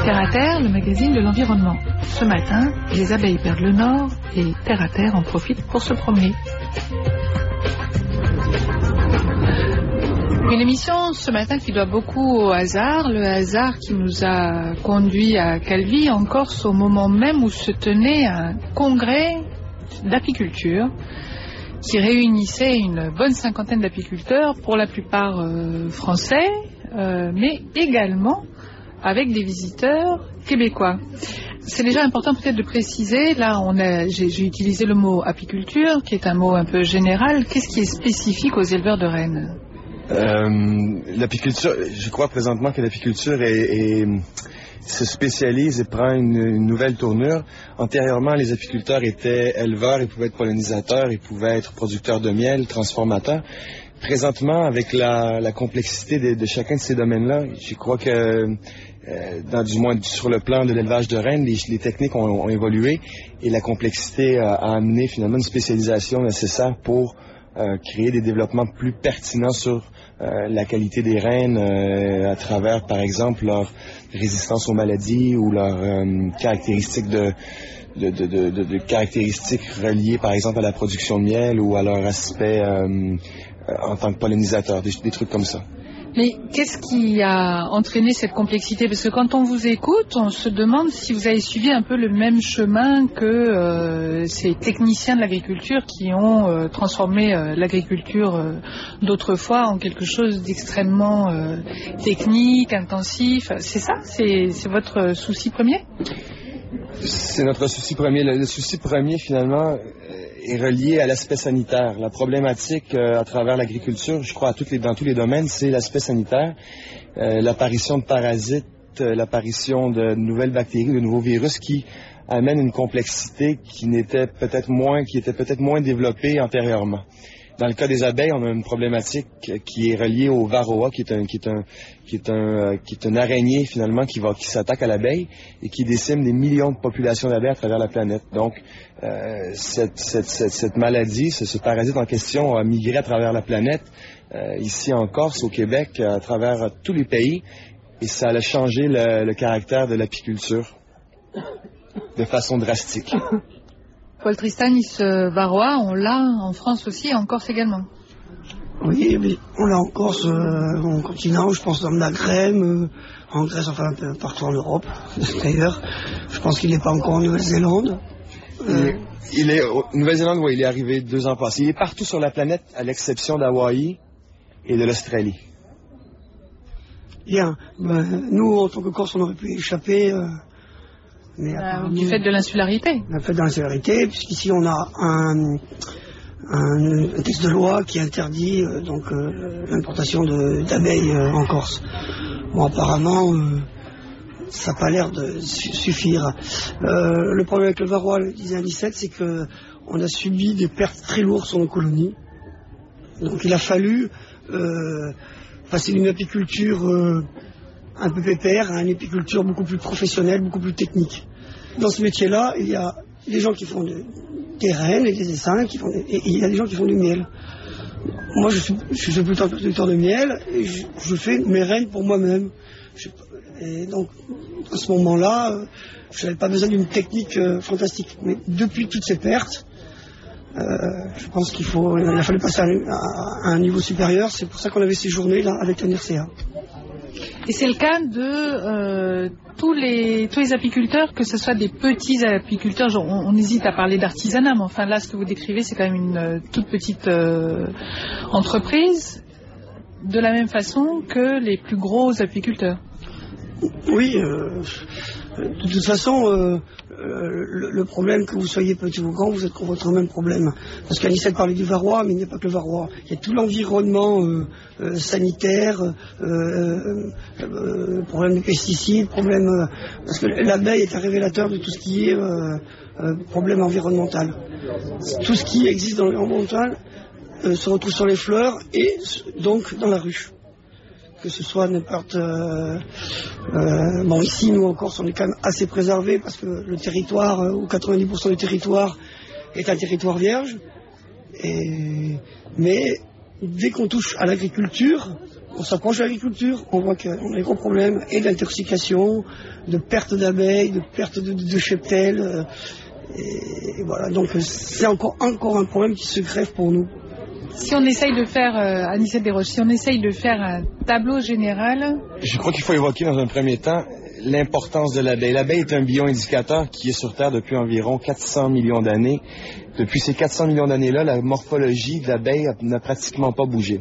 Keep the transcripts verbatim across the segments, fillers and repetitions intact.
Terre à Terre, le magazine de l'environnement. Ce matin, les abeilles perdent le nord et Terre à Terre en profite pour se promener. Une émission ce matin qui doit beaucoup au hasard, le hasard qui nous a conduit à Calvi, en Corse, au moment même où se tenait un congrès d'apiculture qui réunissait une bonne cinquantaine d'apiculteurs, pour la plupart euh, français, euh, mais également avec des visiteurs québécois. C'est déjà important peut-être de préciser, là on a, j'ai, j'ai utilisé le mot apiculture, qui est un mot un peu général. Qu'est-ce qui est spécifique aux éleveurs de rennes? euh, L'apiculture, je crois présentement que l'apiculture est, est, se spécialise et prend une, une nouvelle tournure. Antérieurement, les apiculteurs étaient éleveurs, ils pouvaient être pollinisateurs, ils pouvaient être producteurs de miel, transformateurs. Présentement, avec la, la complexité de, de chacun de ces domaines-là, je crois que, euh, dans, du moins sur le plan de l'élevage de rennes, les, les techniques ont, ont évolué et la complexité a, a amené finalement une spécialisation nécessaire pour euh, créer des développements plus pertinents sur euh, la qualité des rennes euh, à travers, par exemple, leur résistance aux maladies ou leurs euh, caractéristiques de... De, de, de, de, de caractéristiques reliées, par exemple, à la production de miel ou à leur aspect euh, en tant que pollinisateur, des, des trucs comme ça. Mais qu'est-ce qui a entraîné cette complexité? Parce que quand on vous écoute, on se demande si vous avez suivi un peu le même chemin que euh, ces techniciens de l'agriculture qui ont euh, transformé euh, l'agriculture euh, d'autrefois en quelque chose d'extrêmement euh, technique, intensif. C'est ça? C'est, c'est votre souci premier? C'est notre souci premier. Le, le souci premier, finalement, est relié à l'aspect sanitaire. La problématique euh, à travers l'agriculture, je crois, à toutes les, dans tous les domaines, c'est l'aspect sanitaire. Euh, l'apparition de parasites, euh, l'apparition de nouvelles bactéries, de nouveaux virus qui amènent une complexité qui n'était peut-être moins, qui était peut-être moins développée antérieurement. Dans le cas des abeilles, on a une problématique qui est reliée au varroa, qui est un, qui est un, qui est un, qui est une araignée finalement qui va, qui s'attaque à l'abeille et qui décime des millions de populations d'abeilles à travers la planète. Donc, euh, cette, cette, cette, cette maladie, ce, ce parasite en question a migré à travers la planète, euh, ici en Corse, au Québec, à travers tous les pays, et ça a changé le, le caractère de l'apiculture de façon drastique. Paul Tristanis, varroa, on l'a en France aussi et en Corse également. Oui, mais on l'a en Corse, euh, en continent, je pense dans le Maghreb, euh, en Grèce, enfin un peu partout en Europe, d'ailleurs. Je pense qu'il n'est pas encore en Nouvelle-Zélande. Euh... Il, il est en Nouvelle-Zélande, oui, il est arrivé deux ans passés. Il est partout sur la planète, à l'exception d'Hawaï et de l'Australie. Bien, ben, nous, en tant que Corse, on aurait pu échapper... Euh... Mais euh, du fait de l'insularité. Du fait de l'insularité, puisqu'ici on a un, un, un texte de loi qui interdit euh, donc euh, l'importation de, d'abeilles euh, en Corse. Bon, apparemment, euh, ça n'a pas l'air de su- suffire. Euh, le problème avec le varroa, le disait Anicette, c'est que on a subi des pertes très lourdes sur nos colonies. Donc il a fallu euh, passer d'une apiculture euh, un peu pépère à une apiculture beaucoup plus professionnelle, beaucoup plus technique. Dans ce métier-là, il y a des gens qui font de, des rennes et des essaims, qui font des, et il y a des gens qui font du miel. Moi, je suis, je suis plutôt producteur de miel et je, je fais mes rennes pour moi-même. Je, et donc, à ce moment-là, je n'avais pas besoin d'une technique euh, fantastique. Mais depuis toutes ces pertes, euh, je pense qu'il faut, il a fallu passer à, à, à un niveau supérieur. C'est pour ça qu'on avait ces journées-là avec la N R C A. Et c'est le cas de euh, tous les tous les apiculteurs, que ce soit des petits apiculteurs, genre, on, on hésite à parler d'artisanat, mais enfin là, ce que vous décrivez, c'est quand même une euh, toute petite euh, entreprise, de la même façon que les plus gros apiculteurs. Oui, euh, de toute façon, euh, euh, le, le problème, que vous soyez petit ou grand, vous êtes contre votre même problème. Parce qu'Anicette parlait du varroa, mais il n'y a pas que le varroa. Il y a tout l'environnement euh, euh, sanitaire, euh, euh, problème de pesticides, problème... Euh, parce que l'abeille est un révélateur de tout ce qui est euh, euh, problème environnemental. Tout ce qui existe dans l'environnemental euh, se retrouve sur les fleurs et donc dans la ruche. Que ce soit n'importe... Euh, euh, bon, ici, nous, en Corse, on est quand même assez préservés parce que le territoire, euh, ou quatre-vingt-dix pour cent du territoire, est un territoire vierge. Et, mais dès qu'on touche à l'agriculture, on s'approche de l'agriculture, on voit qu'on a des gros problèmes et d'intoxication, de perte d'abeilles, de perte de, de, de cheptels. Euh, et, et voilà, donc c'est encore, encore un problème qui se greffe pour nous. Si on essaye de faire, euh, Anicet Desroches, si on essaye de faire un tableau général... Je crois qu'il faut évoquer dans un premier temps l'importance de l'abeille. L'abeille est un bioindicateur qui est sur Terre depuis environ quatre cents millions d'années. Depuis ces quatre cents millions d'années-là, la morphologie de l'abeille n'a pratiquement pas bougé.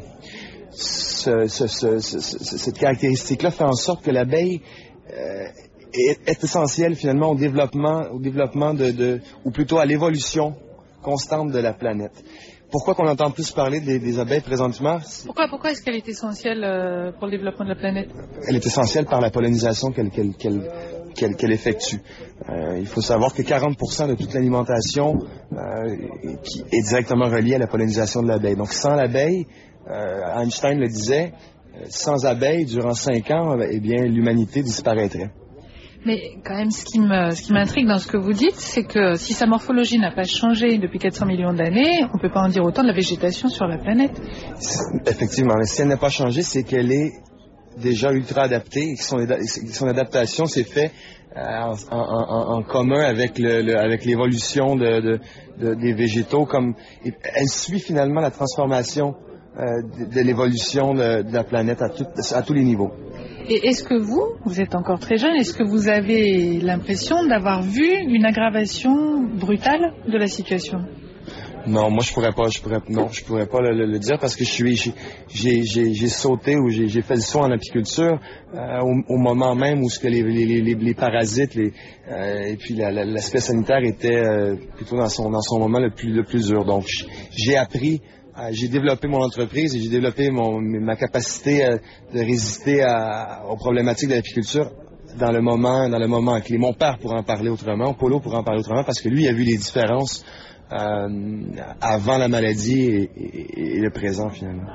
Ce, ce, ce, ce, cette caractéristique-là fait en sorte que l'abeille euh, est, est essentielle finalement au développement, au développement de, de, ou plutôt à l'évolution constante de la planète. Pourquoi qu'on entend plus parler des, des abeilles présentement? Pourquoi, pourquoi est-ce qu'elle est essentielle euh, pour le développement de la planète? Elle est essentielle par la pollinisation qu'elle qu'elle, qu'elle, qu'elle, qu'elle effectue. Euh, il faut savoir que quarante pour cent de toute l'alimentation euh, qui est directement reliée à la pollinisation de l'abeille. Donc sans l'abeille, euh, Einstein le disait, sans abeilles, durant cinq ans, eh bien l'humanité disparaîtrait. Mais quand même, ce qui me, ce qui m'intrigue dans ce que vous dites, c'est que si sa morphologie n'a pas changé depuis quatre cents millions d'années, on ne peut pas en dire autant de la végétation sur la planète. Effectivement, mais si elle n'a pas changé, c'est qu'elle est déjà ultra adaptée et que son, son adaptation s'est faite euh, en, en, en commun avec, le, le, avec l'évolution de, de, de, des végétaux. Comme, elle suit finalement la transformation euh, de, de l'évolution de, de la planète à, tout, à tous les niveaux. Et est-ce que vous, vous êtes encore très jeune, est-ce que vous avez l'impression d'avoir vu une aggravation brutale de la situation? Non, moi je pourrais pas, je pourrais, non, je pourrais pas le, le, le dire parce que je suis, j'ai, j'ai, j'ai sauté ou j'ai, j'ai fait le saut en apiculture euh, au, au moment même où ce que les, les, les, les parasites, les, euh, et puis la, la, l'aspect sanitaire était euh, plutôt dans son, dans son moment le plus, le plus dur. Donc j'ai appris. Euh, j'ai développé mon entreprise et j'ai développé mon, ma capacité euh, de résister à, aux problématiques de l'apiculture dans le moment, dans le moment clé. Mon père pourrait en parler autrement, Polo pourrait en parler autrement parce que lui a vu les différences euh, avant la maladie et, et, et le présent finalement.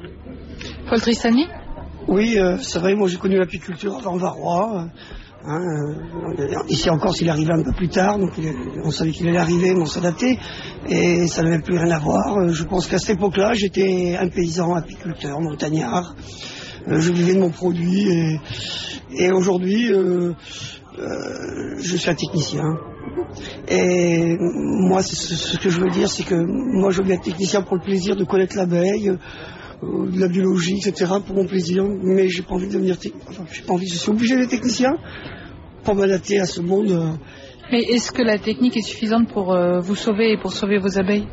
Paul Tristany? Oui, euh, c'est vrai, moi j'ai connu l'apiculture avant Varrois. Euh... Hein, euh, ici encore, il arrivait un peu plus tard, donc on savait qu'il allait arriver, mais on s'adaptait, et ça n'avait plus rien à voir. Je pense qu'à cette époque-là, j'étais un paysan, apiculteur, montagnard. Euh, je vivais de mon produit, et, et aujourd'hui, euh, euh, je suis un technicien. Et moi, c'est ce, ce que je veux dire, c'est que moi, je veux bien être technicien pour le plaisir de connaître l'abeille, euh, de la biologie, et cetera, pour mon plaisir, mais j'ai pas envie de devenir technicien. Enfin, j'ai pas envie, je suis obligé d'être technicien pour m'adapter à ce monde. Mais est-ce que la technique est suffisante pour euh, vous sauver et pour sauver vos abeilles?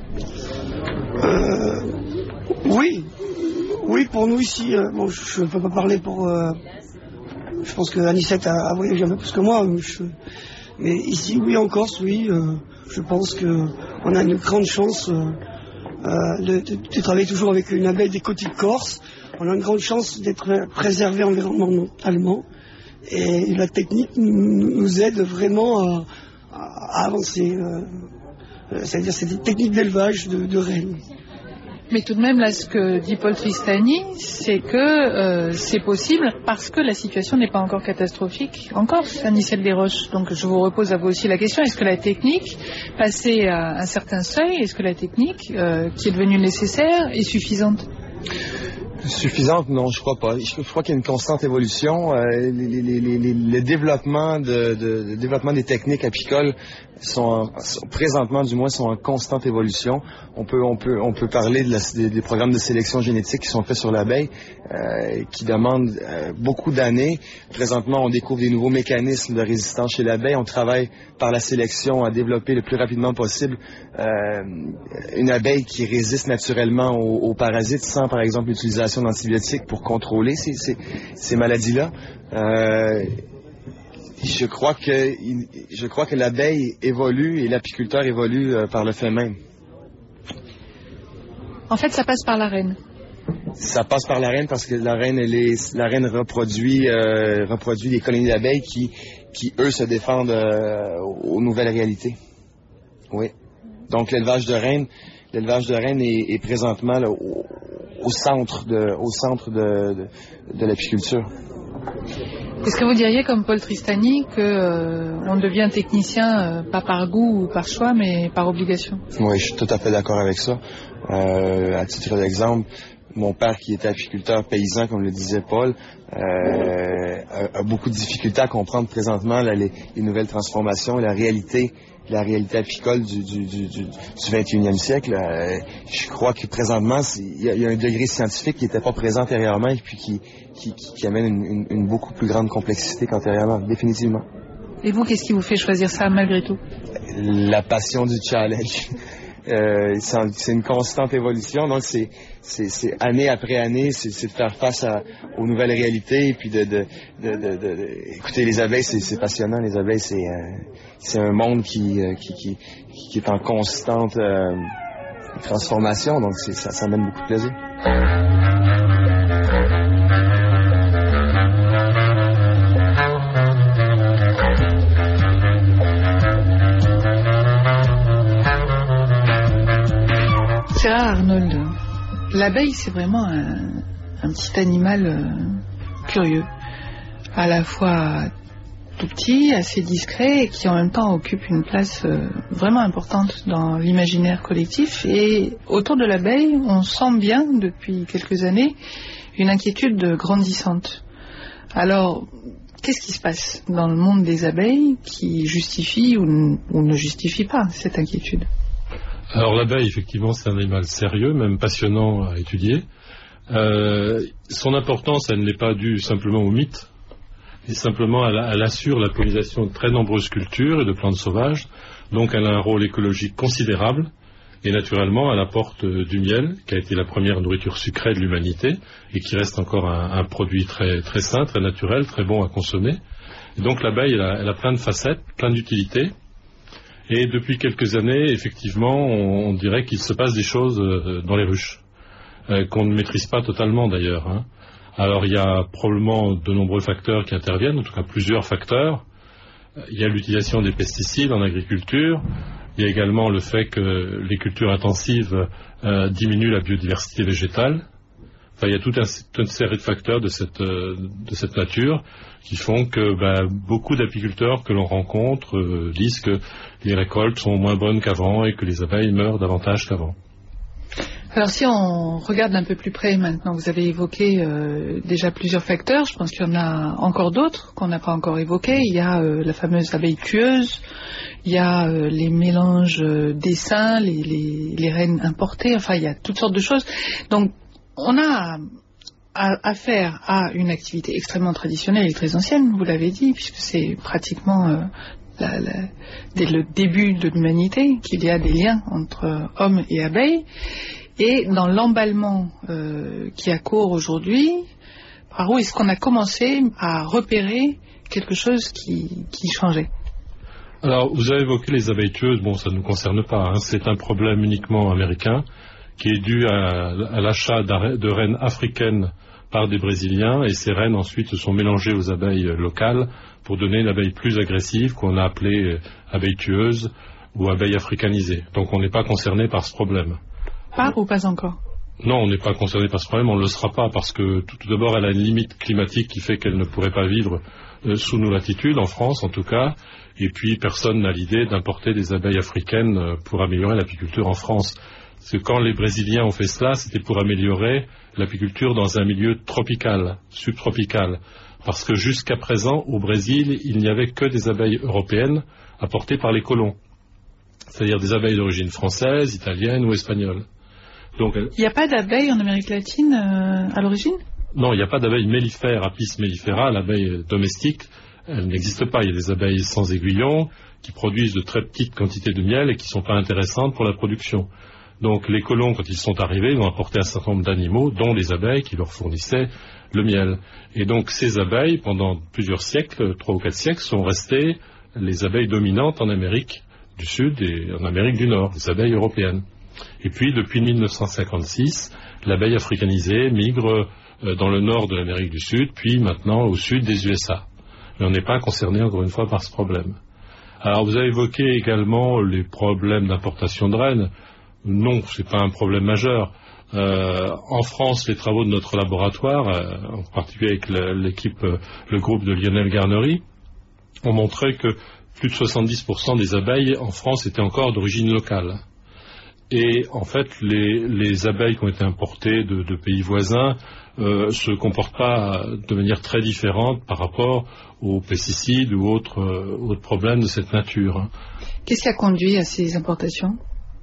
euh, Oui, oui, pour nous ici. Euh, bon, je ne peux pas parler pour. Euh, je pense que Anicet a, a voyagé un peu plus que moi. Je, mais ici, oui, en Corse, oui. Euh, je pense que on a une grande chance euh, euh, de, de, de travailler toujours avec une abeille des côtes de Corse. On a une grande chance d'être préservé environnementalement. Et la technique nous aide vraiment à, à avancer. Euh, c'est-à-dire c'est des techniques d'élevage de, de rennes. Mais tout de même, là, ce que dit Paul Tristany, c'est que euh, c'est possible parce que la situation n'est pas encore catastrophique en Corse, Anicet Desroches. Donc je vous repose à vous aussi la question, est-ce que la technique, passée à un certain seuil, est-ce que la technique euh, qui est devenue nécessaire est suffisante? Suffisante, non, je crois pas. Je, je crois qu'il y a une constante évolution. Euh, les, les, les, les, le développement de, de, de développement des techniques apicoles sont, en, sont présentement, du moins, sont en constante évolution. On peut, on peut, on peut parler de la, des, des programmes de sélection génétique qui sont faits sur l'abeille, euh, qui demandent euh, beaucoup d'années. Présentement, on découvre des nouveaux mécanismes de résistance chez l'abeille. On travaille par la sélection à développer le plus rapidement possible euh, une abeille qui résiste naturellement aux, aux parasites, sans, par exemple, l'utilisation d'antibiotiques pour contrôler ces, ces, ces maladies-là. Euh, je crois que je crois que l'abeille évolue et l'apiculteur évolue euh, par le fait même. En fait, ça passe par la reine. Ça passe par la reine parce que la reine, elle est, la reine reproduit, euh, reproduit des colonies d'abeilles qui, qui eux, se défendent euh, aux nouvelles réalités. Oui. Donc l'élevage de reines, l'élevage de reines est, est présentement là, au, au centre de, au centre de, de, de l'apiculture. Est-ce que vous diriez, comme Paul Tristany, que euh, on devient technicien euh, pas par goût ou par choix, mais par obligation? Oui, je suis tout à fait d'accord avec ça. Euh, à titre d'exemple, mon père, qui était apiculteur paysan, comme le disait Paul, euh, a, a beaucoup de difficultés à comprendre présentement là, les, les nouvelles transformations, la réalité, la réalité apicole du, du, du, du, du vingt et unième siècle. Euh, je crois que présentement, il y, y a un degré scientifique qui n'était pas présent antérieurement et puis qui, qui, qui, qui amène une, une, une beaucoup plus grande complexité qu'antérieurement, définitivement. Et vous, qu'est-ce qui vous fait choisir ça malgré tout? La passion du challenge. Euh, c'est une constante évolution, donc c'est, c'est, c'est année après année, c'est, c'est de faire face à, aux nouvelles réalités et puis de, de, de, de, de, de écoutez, les abeilles, c'est, c'est passionnant. Les abeilles, c'est, euh, c'est un monde qui, euh, qui, qui, qui est en constante euh, transformation, donc c'est, ça, ça amène beaucoup de plaisir. C'est rare, Arnold. L'abeille, c'est vraiment un, un petit animal euh, curieux. À la fois tout petit, assez discret, et qui en même temps occupe une place euh, vraiment importante dans l'imaginaire collectif. Et autour de l'abeille, on sent bien, depuis quelques années, une inquiétude grandissante. Alors, qu'est-ce qui se passe dans le monde des abeilles qui justifie ou, n- ou ne justifie pas cette inquiétude ? Alors l'abeille, effectivement, c'est un animal sérieux, même passionnant à étudier. Euh, son importance, elle n'est pas due simplement au mythe, mais simplement elle, elle assure la pollinisation de très nombreuses cultures et de plantes sauvages, donc elle a un rôle écologique considérable, et naturellement elle apporte euh, du miel, qui a été la première nourriture sucrée de l'humanité, et qui reste encore un, un produit très, très sain, très naturel, très bon à consommer. Et donc l'abeille, elle a, elle a plein de facettes, plein d'utilités. Et depuis quelques années, effectivement, on, on dirait qu'il se passe des choses euh, dans les ruches, euh, qu'on ne maîtrise pas totalement d'ailleurs. Hein. Alors il y a probablement de nombreux facteurs qui interviennent, en tout cas plusieurs facteurs. Il y a l'utilisation des pesticides en agriculture. Il y a également le fait que les cultures intensives euh, diminuent la biodiversité végétale. Enfin, il y a toute, un, toute une série de facteurs de cette, euh, de cette nature qui font que bah, beaucoup d'apiculteurs que l'on rencontre euh, disent que les récoltes sont moins bonnes qu'avant et que les abeilles meurent davantage qu'avant. Alors si on regarde un peu plus près maintenant, vous avez évoqué euh, déjà plusieurs facteurs, je pense qu'il y en a encore d'autres qu'on n'a pas encore évoqués. Il y a euh, la fameuse abeille tueuse, il y a euh, les mélanges euh, d'essaims, les, les, les reines importées, enfin il y a toutes sortes de choses. Donc on a affaire à une activité extrêmement traditionnelle et très ancienne, vous l'avez dit, puisque c'est pratiquement euh, la, la, dès le début de l'humanité qu'il y a des liens entre hommes et abeilles. Et dans l'emballement euh, qui a cours aujourd'hui, par où est-ce qu'on a commencé à repérer quelque chose qui, qui changeait ? Alors, vous avez évoqué les abeilles tueuses, bon, ça ne nous concerne pas, hein. C'est un problème uniquement américain, qui est dû à, à l'achat de reines africaines par des Brésiliens, et ces reines ensuite se sont mélangées aux abeilles locales pour donner une abeille plus agressive qu'on a appelée abeille tueuse ou abeille africanisée. Donc on n'est pas concerné par ce problème. Pas ou pas encore ? Non, on n'est pas concerné par ce problème, on ne le sera pas parce que tout, tout d'abord elle a une limite climatique qui fait qu'elle ne pourrait pas vivre euh, sous nos latitudes, en France en tout cas, et puis personne n'a l'idée d'importer des abeilles africaines euh, pour améliorer l'apiculture en France. Parce que quand les Brésiliens ont fait cela, c'était pour améliorer l'apiculture dans un milieu tropical, subtropical. Parce que jusqu'à présent, au Brésil, il n'y avait que des abeilles européennes apportées par les colons. C'est-à-dire des abeilles d'origine française, italienne ou espagnole. Donc, il n'y a pas d'abeilles en Amérique latine euh, à l'origine ? Non, il n'y a pas d'abeilles mellifères, Apis mellifera, l'abeille domestique. Elle n'existe pas. Il y a des abeilles sans aiguillon qui produisent de très petites quantités de miel et qui ne sont pas intéressantes pour la production. Donc les colons, quand ils sont arrivés, ils ont apporté un certain nombre d'animaux, dont les abeilles qui leur fournissaient le miel. Et donc ces abeilles, pendant plusieurs siècles, trois ou quatre siècles, sont restées les abeilles dominantes en Amérique du Sud et en Amérique du Nord, les abeilles européennes. Et puis depuis mille neuf cent cinquante-six, l'abeille africanisée migre dans le nord de l'Amérique du Sud, puis maintenant au sud des U S A. Mais on n'est pas concerné encore une fois par ce problème. Alors vous avez évoqué également les problèmes d'importation de reines. Non, c'est pas un problème majeur. Euh, en France, les travaux de notre laboratoire, euh, en particulier avec le, l'équipe, euh, le groupe de Lionel Garnery, ont montré que plus de soixante-dix pour cent des abeilles en France étaient encore d'origine locale. Et en fait, les, les abeilles qui ont été importées de, de pays voisins euh, se comportent pas de manière très différente par rapport aux pesticides ou autres, euh, autres problèmes de cette nature. Qu'est-ce qui a conduit à ces importations?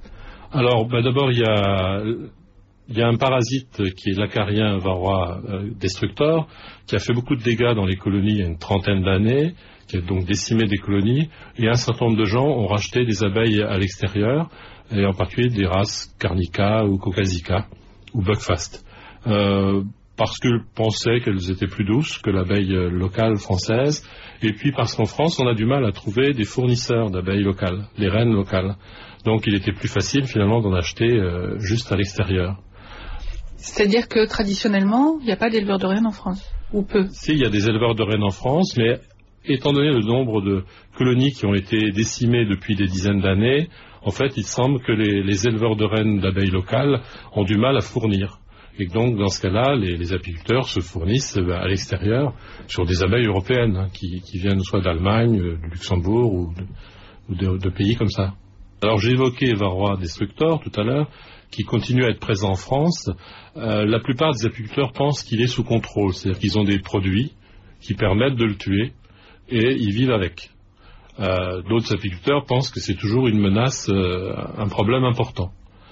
Alors, bah, d'abord, il y a, il y a un parasite qui est l'acarien varroa euh, destructor, qui a fait beaucoup de dégâts dans les colonies il y a une trentaine d'années, qui a donc décimé des colonies, et un certain nombre de gens ont racheté des abeilles à l'extérieur, et en particulier des races Carnica ou Caucasica ou Buckfast, euh, parce qu'ils pensaient qu'elles étaient plus douces que l'abeille locale française, et puis parce qu'en France on a du mal à trouver des fournisseurs d'abeilles locales, les reines locales. Donc il était plus facile finalement d'en acheter euh, juste à l'extérieur. C'est-à-dire que traditionnellement, il n'y a pas d'éleveurs de rennes en France, ou peu? Si, il y a des éleveurs de rennes en France, mais étant donné le nombre de colonies qui ont été décimées depuis des dizaines d'années, en fait, il semble que les, les éleveurs de rennes d'abeilles locales ont du mal à fournir. Et donc, dans ce cas-là, les, les apiculteurs se fournissent à l'extérieur sur des abeilles européennes, hein, qui, qui viennent soit d'Allemagne, du Luxembourg ou, de, ou de, de pays comme ça. Alors, j'ai évoqué Varroa destructor tout à l'heure, qui continue à être présent en France. Euh, la plupart des apiculteurs pensent qu'il est sous contrôle, c'est-à-dire qu'ils ont des produits qui permettent de le tuer et ils vivent avec. Euh, d'autres apiculteurs pensent que c'est toujours une menace, euh, un problème important.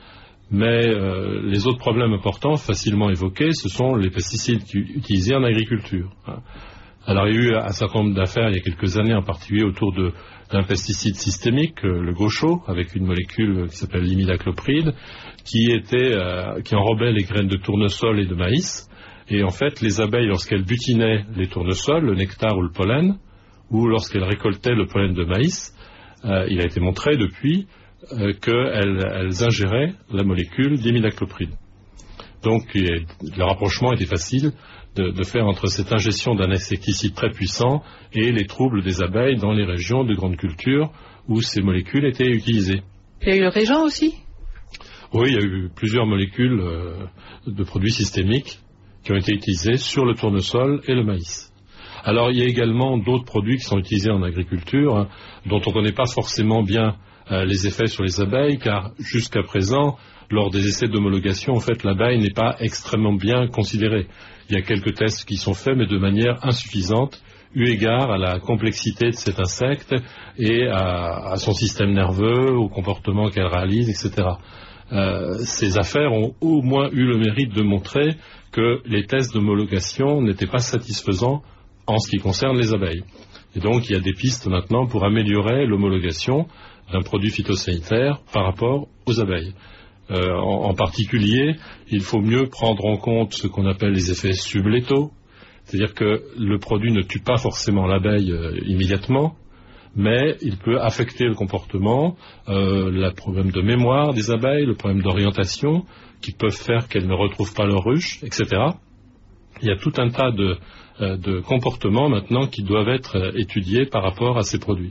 Mais euh, les autres problèmes importants, facilement évoqués, ce sont les pesticides utilisés en agriculture. Alors il y a eu un certain nombre d'affaires il y a quelques années, en particulier autour de, d'un pesticide systémique, le gaucho, avec une molécule qui s'appelle l'imidaclopride, qui, était, euh, qui enrobait les graines de tournesol et de maïs. Et en fait, les abeilles, lorsqu'elles butinaient les tournesols, le nectar ou le pollen, ou lorsqu'elles récoltaient le pollen de maïs, euh, il a été montré depuis euh, qu'elles elles ingéraient la molécule d'imidaclopride. Donc le rapprochement était facile de, de faire entre cette ingestion d'un insecticide très puissant et les troubles des abeilles dans les régions de grande culture où ces molécules étaient utilisées. Il y a eu le régent aussi? Oui, il y a eu plusieurs molécules euh, de produits systémiques qui ont été utilisés sur le tournesol et le maïs. Alors il y a également d'autres produits qui sont utilisés en agriculture, hein, dont on ne connaît pas forcément bien euh, les effets sur les abeilles, car jusqu'à présent, lors des essais d'homologation, en fait, l'abeille n'est pas extrêmement bien considérée. Il y a quelques tests qui sont faits, mais de manière insuffisante, eu égard à la complexité de cet insecte et à, à son système nerveux, au comportement qu'elle réalise, et cetera. Euh, ces affaires ont au moins eu le mérite de montrer que les tests d'homologation n'étaient pas satisfaisants en ce qui concerne les abeilles. Et donc il y a des pistes maintenant pour améliorer l'homologation d'un produit phytosanitaire par rapport aux abeilles. Euh, en, en particulier, il faut mieux prendre en compte ce qu'on appelle les effets sublétaux, c'est-à-dire que le produit ne tue pas forcément l'abeille euh, immédiatement, mais il peut affecter le comportement, euh, le problème de mémoire des abeilles, le problème d'orientation, qui peuvent faire qu'elles ne retrouvent pas leur ruche, et cetera. Il y a tout un tas de, euh, de comportements maintenant qui doivent être euh, étudiés par rapport à ces produits.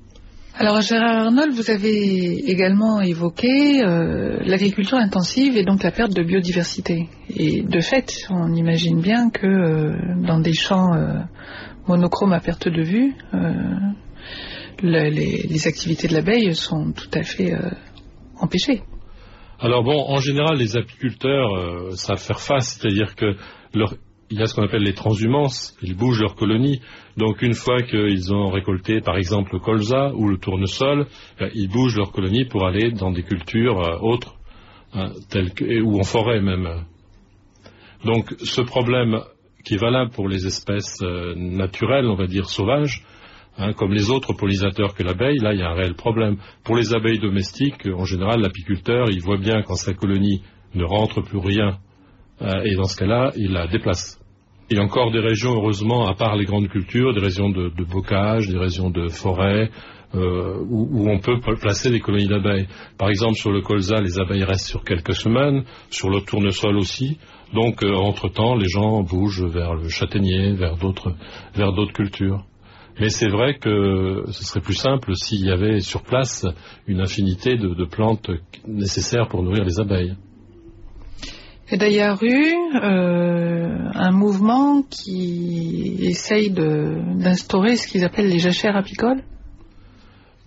Alors Gérard Arnold, vous avez également évoqué euh, l'agriculture intensive et donc la perte de biodiversité. Et de fait, on imagine bien que euh, dans des champs euh, monochromes à perte de vue, euh, le, les, les activités de l'abeille sont tout à fait euh, empêchées. Alors bon, en général, les apiculteurs euh, savent faire face, c'est-à-dire que leur il y a ce qu'on appelle les transhumances, ils bougent leur colonie. Donc une fois qu'ils ont récolté par exemple le colza ou le tournesol, ben, ils bougent leur colonie pour aller dans des cultures euh, autres, hein, telles que, ou en forêt même. Donc ce problème qui est valable pour les espèces euh, naturelles, on va dire sauvages, hein, comme les autres pollinisateurs que l'abeille, là il y a un réel problème. Pour les abeilles domestiques, en général l'apiculteur il voit bien quand sa colonie ne rentre plus rien, euh, et dans ce cas-là il la déplace. Il y a encore des régions, heureusement, à part les grandes cultures, des régions de, de bocage, des régions de forêt, euh, où, où on peut placer des colonies d'abeilles. Par exemple, sur le colza, les abeilles restent sur quelques semaines, sur le tournesol aussi. Donc, euh, entre-temps, les gens bougent vers le châtaignier, vers d'autres, vers d'autres cultures. Mais c'est vrai que ce serait plus simple s'il y avait sur place une infinité de, de plantes nécessaires pour nourrir les abeilles. Il y a d'ailleurs eu euh, un mouvement qui essaye de, d'instaurer ce qu'ils appellent les jachères apicoles.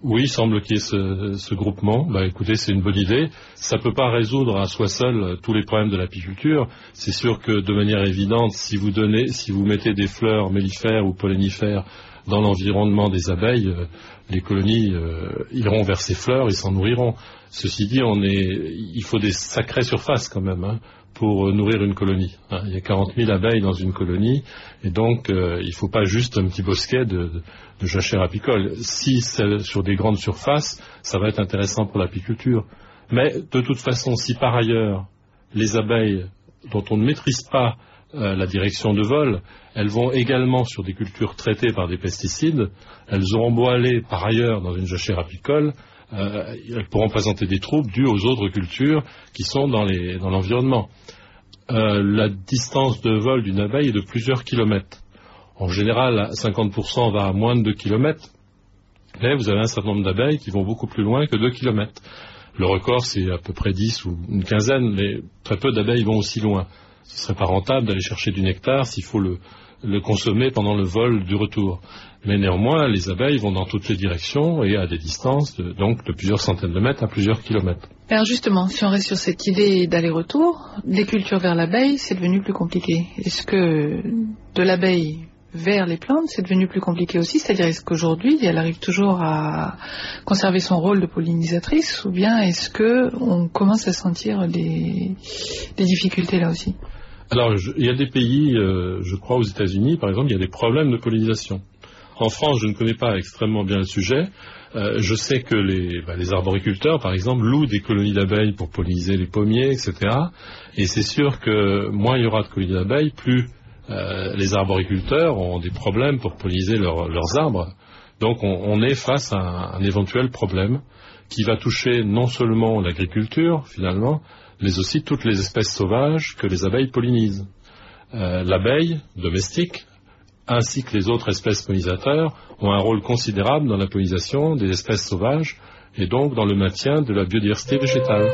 Oui, il semble qu'il y ait ce, ce groupement. Bah, écoutez, c'est une bonne idée. Ça peut pas résoudre à soi seul tous les problèmes de l'apiculture. C'est sûr que de manière évidente, si vous donnez, si vous mettez des fleurs mellifères ou pollinifères dans l'environnement des abeilles, euh, les colonies euh, iront vers ces fleurs et s'en nourriront. Ceci dit, on est, il faut des sacrées surfaces quand même, hein, pour euh, nourrir une colonie. Hein. Il y a quarante mille abeilles dans une colonie, et donc euh, il ne faut pas juste un petit bosquet de, de, de jachères apicoles. Si c'est sur des grandes surfaces, ça va être intéressant pour l'apiculture. Mais de toute façon, si par ailleurs les abeilles dont on ne maîtrise pas euh, la direction de vol, elles vont également sur des cultures traitées par des pesticides, elles auront beau aller par ailleurs dans une jachère apicole, euh, elles pourront présenter des troubles dus aux autres cultures qui sont dans, les, dans l'environnement. Euh, la distance de vol d'une abeille est de plusieurs kilomètres. En général, cinquante pour cent va à moins de deux kilomètres, mais vous avez un certain nombre d'abeilles qui vont beaucoup plus loin que deux kilomètres. Le record, c'est à peu près dix ou une quinzaine, mais très peu d'abeilles vont aussi loin. Ce ne serait pas rentable d'aller chercher du nectar s'il faut le, le consommer pendant le vol du retour. Mais néanmoins, les abeilles vont dans toutes les directions et à des distances de, donc de plusieurs centaines de mètres à plusieurs kilomètres. Alors justement, si on reste sur cette idée d'aller-retour, des cultures vers l'abeille, c'est devenu plus compliqué. Est-ce que de l'abeille vers les plantes, c'est devenu plus compliqué aussi? C'est-à-dire, est-ce qu'aujourd'hui, elle arrive toujours à conserver son rôle de pollinisatrice, ou bien est-ce qu'on commence à sentir des, des difficultés là aussi? Alors, je, il y a des pays, euh, je crois aux États-Unis, par exemple, il y a des problèmes de pollinisation. En France, je ne connais pas extrêmement bien le sujet. Euh, je sais que les, bah, les arboriculteurs, par exemple, louent des colonies d'abeilles pour polliniser les pommiers, et cetera. Et c'est sûr que moins il y aura de colonies d'abeilles, plus euh, les arboriculteurs ont des problèmes pour polliniser leur, leurs arbres. Donc on, on est face à un, un éventuel problème qui va toucher non seulement l'agriculture, finalement, mais aussi toutes les espèces sauvages que les abeilles pollinisent. Euh, l'abeille domestique, ainsi que les autres espèces pollinisateurs, ont un rôle considérable dans la pollinisation des espèces sauvages et donc dans le maintien de la biodiversité végétale.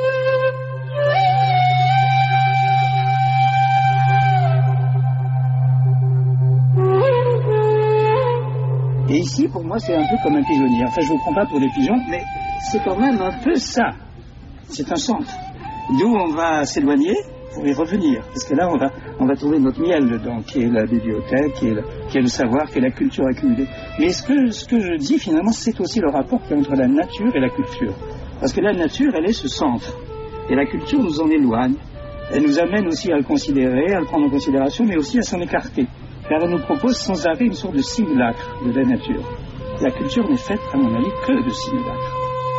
Et ici, pour moi, c'est un peu comme un pigeonnier. Enfin, je ne vous prends pas pour des pigeons, mais c'est quand même un peu ça. C'est un centre. D'où on va s'éloigner pour y revenir. Parce que là, on va, on va trouver notre miel dedans, qui est la bibliothèque, qui est le, qui est le savoir, qui est la culture accumulée. Mais ce que, ce que je dis, finalement, c'est aussi le rapport qu'il y a entre la nature et la culture. Parce que la nature, elle est ce centre. Et la culture nous en éloigne. Elle nous amène aussi à le considérer, à le prendre en considération, mais aussi à s'en écarter. Car elle nous propose sans arrêt une sorte de simulacre de la nature. La culture n'est faite, à mon avis, que de simulacres.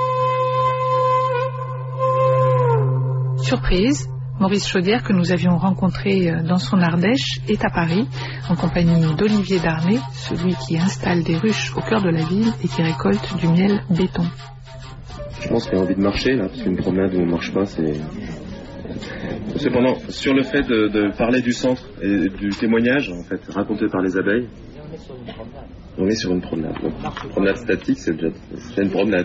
Surprise, Maurice Chaudière, que nous avions rencontré dans son Ardèche, est à Paris, en compagnie d'Olivier Darnay, celui qui installe des ruches au cœur de la ville et qui récolte du miel béton. Je pense qu'il y a envie de marcher, là, parce qu'une promenade où on ne marche pas, c'est... Cependant, sur le fait de, de parler du centre et du témoignage, en fait, raconté par les abeilles, on est sur une promenade. Donc, promenade statique, c'est déjà c'est une promenade.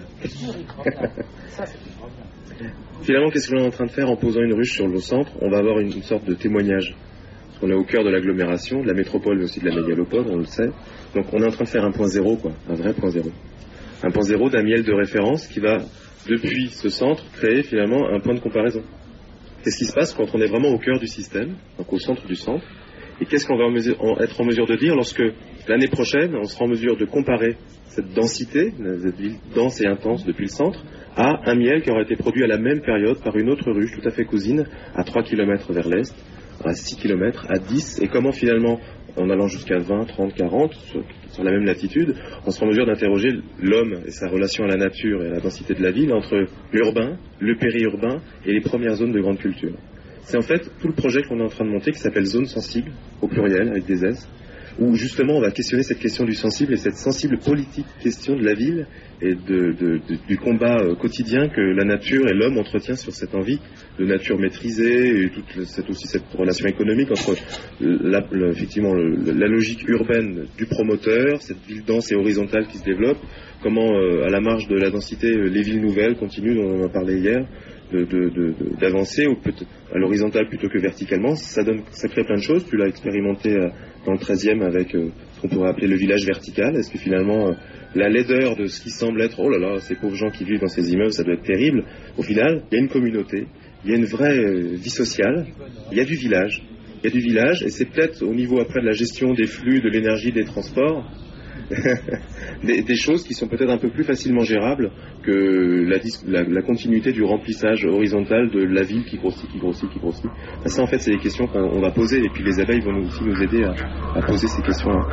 Finalement, qu'est-ce que l'on est en train de faire en posant une ruche sur le centre? On va avoir une, une sorte de témoignage. Parce qu'on est au cœur de l'agglomération, de la métropole, mais aussi de la mégalopole, on le sait. Donc on est en train de faire un point zéro, quoi, un vrai point zéro. Un point zéro d'un miel de référence qui va, depuis ce centre, créer finalement un point de comparaison. Qu'est-ce qui se passe quand on est vraiment au cœur du système, donc au centre du centre? Et qu'est-ce qu'on va en mesure, en, être en mesure de dire lorsque l'année prochaine, on sera en mesure de comparer cette densité, cette ville dense et intense depuis le centre, à un miel qui aura été produit à la même période par une autre ruche tout à fait cousine, à trois kilomètres vers l'est, à six kilomètres, à dix, et comment finalement, en allant jusqu'à vingt, trente, quarante, sur, sur la même latitude, on sera en mesure d'interroger l'homme et sa relation à la nature et à la densité de la ville entre l'urbain, le périurbain et les premières zones de grande culture. C'est en fait tout le projet qu'on est en train de monter qui s'appelle Zone Sensible, au pluriel, avec des S, où justement on va questionner cette question du sensible et cette sensible politique question de la ville et de, de, de, du combat euh, quotidien que la nature et l'homme entretient sur cette envie de nature maîtrisée et toute cette, aussi cette relation économique entre la, le, effectivement le, la logique urbaine du promoteur, cette ville dense et horizontale qui se développe, comment euh, à la marge de la densité euh, les villes nouvelles continuent, dont on en parlait hier, de, de, de, d'avancer ou peut-être à l'horizontale plutôt que verticalement. Ça donne, ça crée plein de choses. Tu l'as expérimenté euh, dans le treizième avec euh, qu'on pourrait appeler le village vertical. Est-ce que finalement, euh, la laideur de ce qui semble être, oh là là, ces pauvres gens qui vivent dans ces immeubles, ça doit être terrible, au final, il y a une communauté, il y a une vraie euh, vie sociale, il y a du village. Il y a du village, et c'est peut-être au niveau après de la gestion des flux, de l'énergie, des transports, des, des choses qui sont peut-être un peu plus facilement gérables que la, la, la continuité du remplissage horizontal de la ville qui grossit, qui grossit, qui grossit. Enfin, ça, en fait, c'est des questions qu'on va poser, et puis les abeilles vont nous, aussi nous aider à, à poser ces questions-là.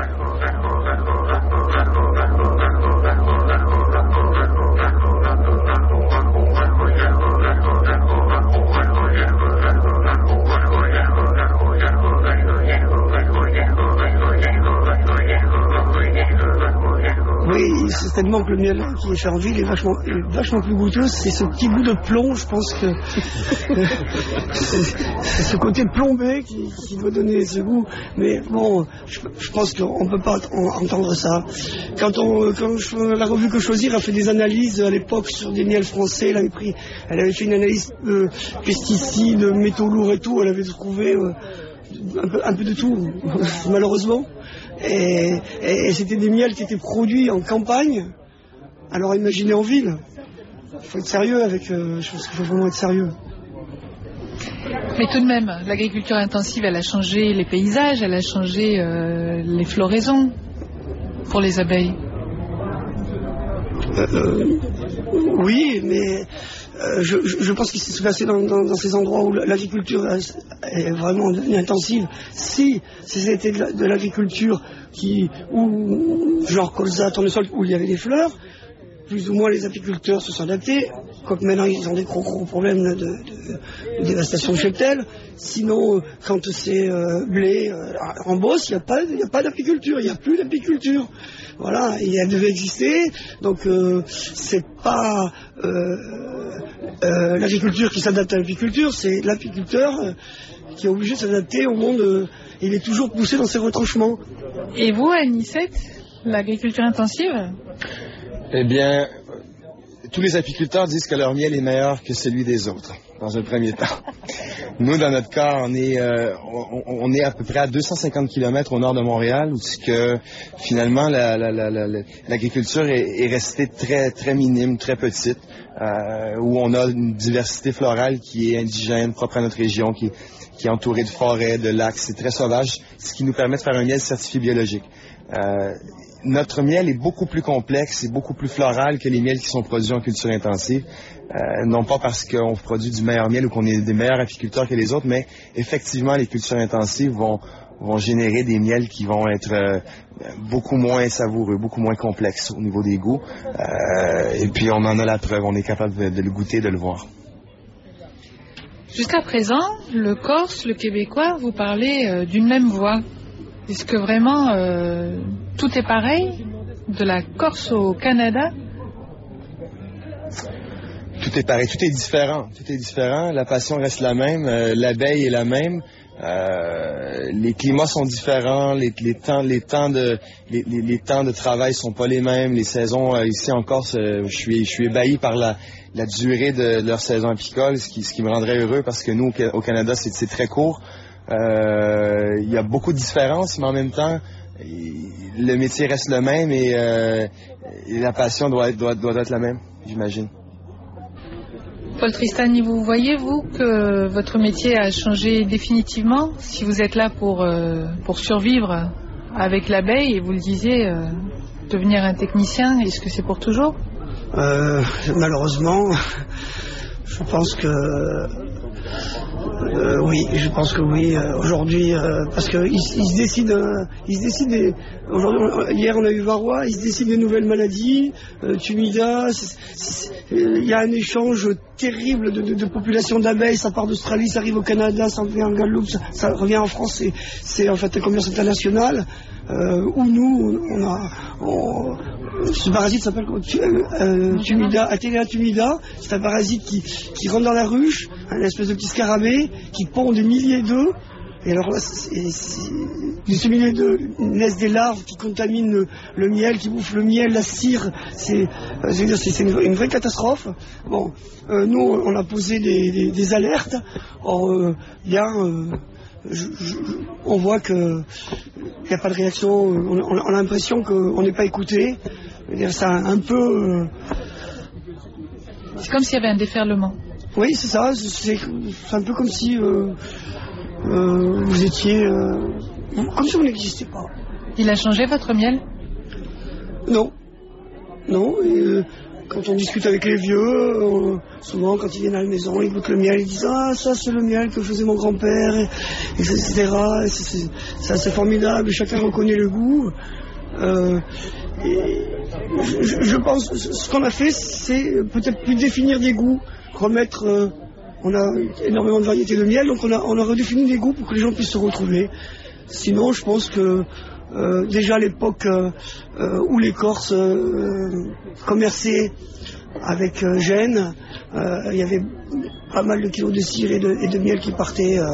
Oui, certainement que le miel qui est fait en ville est vachement, est vachement plus goûteux. C'est ce petit goût de plomb, je pense que c'est ce côté plombé qui, qui doit donner ce goût. Mais bon, je, je pense qu'on ne peut pas entendre ça. Quand, on, quand je, la revue Que Choisir a fait des analyses à l'époque sur des miels français, elle avait, pris, elle avait fait une analyse de pesticides, métaux lourds et tout, elle avait trouvé euh, un, peu, un peu de tout, malheureusement. Et, et, et c'était des miels qui étaient produits en campagne, alors imaginez en ville. Il faut être sérieux avec, euh, je pense qu'il faut vraiment être sérieux. Mais tout de même, l'agriculture intensive, elle a changé les paysages, elle a changé euh, les floraisons pour les abeilles. Euh, oui, mais euh, je, je pense qu'il s'est passé dans, dans, dans ces endroits où l'agriculture est vraiment devenue intensive. Si c'était de, de l'agriculture qui, où, genre colza, tournesol, où il y avait des fleurs, plus ou moins les apiculteurs se sont adaptés, quoique maintenant ils ont des gros gros problèmes de, de, de dévastation de cheptel. Sinon, quand c'est euh, blé euh, en Beauce, il n'y a pas, il n'y a pas d'apiculture, il n'y a plus d'apiculture. Voilà, et elle devait exister, donc euh, c'est pas euh, euh, l'agriculture qui s'adapte à l'apiculture, c'est l'apiculteur euh, qui est obligé de s'adapter au monde. Euh, il est toujours poussé dans ses retranchements. Et vous, Anicette, l'agriculture intensive ? Eh bien, tous les apiculteurs disent que leur miel est meilleur que celui des autres, dans un premier temps. Nous, dans notre cas, on est, euh, on, on est à peu près à deux cent cinquante kilomètres au nord de Montréal, où que, finalement, la, la, la, la, l'agriculture est, est restée très, très minime, très petite, euh, où on a une diversité florale qui est indigène, propre à notre région, qui, qui est entourée de forêts, de lacs. C'est très sauvage, ce qui nous permet de faire un miel certifié biologique. Euh, Notre miel est beaucoup plus complexe et beaucoup plus floral que les miels qui sont produits en culture intensive. Euh, non pas parce qu'on produit du meilleur miel ou qu'on est des meilleurs apiculteurs que les autres, mais effectivement, les cultures intensives vont, vont générer des miels qui vont être euh, beaucoup moins savoureux, beaucoup moins complexes au niveau des goûts. Euh, et puis, on en a la preuve, on est capable de, de le goûter, de le voir. Jusqu'à présent, le Corse, le Québécois, vous parlez euh, d'une même voix. Est-ce que vraiment euh, tout est pareil, de la Corse au Canada? Tout est pareil, tout est différent, tout est différent. La passion reste la même, euh, l'abeille est la même. Euh, les climats sont différents, les, les temps, les temps de, les, les, les temps de travail sont pas les mêmes. Les saisons euh, ici en Corse, euh, je suis, je suis ébahi par la, la durée de, de leur saison apicole, ce qui, ce qui me rendrait heureux parce que nous au, au Canada c'est, c'est très court. Euh, il y a beaucoup de différences, mais en même temps, le métier reste le même et, euh, et la passion doit être, doit, doit être la même, j'imagine. Paul Tristani, vous voyez, vous, que votre métier a changé définitivement si vous êtes là pour, euh, pour survivre avec l'abeille et vous le disiez, euh, devenir un technicien, est-ce que c'est pour toujours? euh, Malheureusement, je pense que... Euh, oui, je pense que oui. Euh, aujourd'hui, euh, parce que il, il se décide, euh, il se décide. Des, aujourd'hui, hier on a eu Varroa, il se décide des nouvelles maladies, euh, Tumida. Il y a un échange terrible de, de, de population d'abeilles. Ça part d'Australie, ça arrive au Canada, ça revient en Guadeloupe, ça, ça revient en France. C'est, c'est en fait un commerce international euh, où nous, on a. On, ce parasite s'appelle euh, Tumida, Athénea tumida. C'est un parasite qui, qui rentre dans la ruche, une espèce de petit scarabée qui pond des milliers d'œufs. Et alors là, c'est, c'est, de ce millier d'œufs naissent des larves qui contaminent le, le miel, qui bouffent le miel, la cire. C'est, euh, c'est, c'est une, une vraie catastrophe. Bon, euh, nous, on a posé des, des, des alertes. Or, il euh, y a... Euh, je, je, on voit que il n'y a pas de réaction, on, on, on a l'impression qu'on n'est pas écouté. C'est un, un peu... Euh... C'est comme s'il y avait un déferlement. Oui, c'est ça, c'est, c'est un peu comme si euh, euh, vous étiez... Euh, comme si vous n'existiez pas. Il a changé votre miel? Non. Non, et, euh, quand on discute avec les vieux, euh, souvent quand ils viennent à la maison, ils goûtent le miel, ils disent « Ah, ça c'est le miel que faisait mon grand-père, et, et cetera. Et c'est, c'est, c'est assez formidable, chacun reconnaît le goût. Euh, et je, je pense, ce qu'on a fait, c'est peut-être plus définir des goûts, remettre... Euh, on a énormément de variétés de miel, donc on a, on a redéfini des goûts pour que les gens puissent se retrouver. Sinon, je pense que euh, déjà à l'époque euh, euh, où les Corses euh, commerçaient avec euh, Gênes, euh, il y avait pas mal de kilos de cire et de, et de miel qui partaient euh,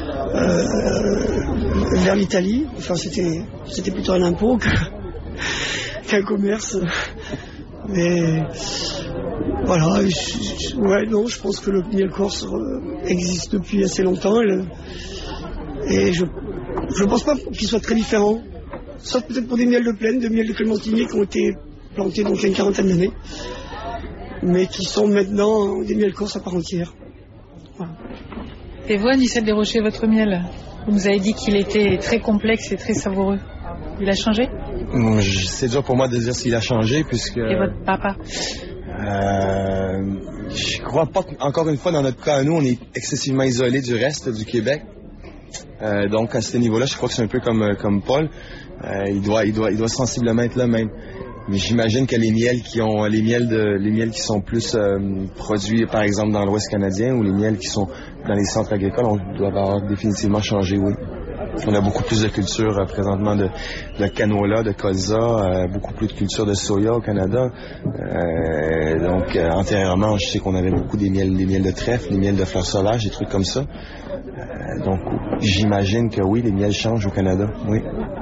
euh, vers l'Italie. Enfin, c'était, c'était plutôt un impôt que, qu'un commerce. Mais voilà, je, ouais, non, je pense que le miel corse euh, existe depuis assez longtemps. Et, le, et je je pense pas qu'il soit très différent, sauf peut-être pour des miels de plaine, des miels de clémentinier qui ont été plantés donc il y a une quarantaine d'années, mais qui sont maintenant des miels corses à part entière. Voilà. Et vous, Anicette Desrochers, votre miel, vous nous avez dit qu'il était très complexe et très savoureux. Il a changé? C'est dur pour moi de dire s'il a changé, puisque... Et votre papa? Euh, je crois pas qu'encore une fois, dans notre cas à nous, on est excessivement isolé du reste du Québec. Euh, donc à ce niveau-là, je crois que c'est un peu comme, comme Paul. Euh, il doit, il doit, il doit sensiblement être là même. Mais j'imagine que les miels qui ont, les miels de, les miels qui sont plus euh, produits, par exemple dans l'Ouest canadien, ou les miels qui sont dans les centres agricoles, on doit avoir définitivement changé, oui. On a beaucoup plus de culture euh, présentement de, de canola, de colza, euh, beaucoup plus de culture de soya au Canada. Euh, donc euh, antérieurement, je sais qu'on avait beaucoup des miels, des miels de trèfle, des miels de fleurs sauvages, des trucs comme ça. Euh, donc j'imagine que oui, les miels changent au Canada, oui.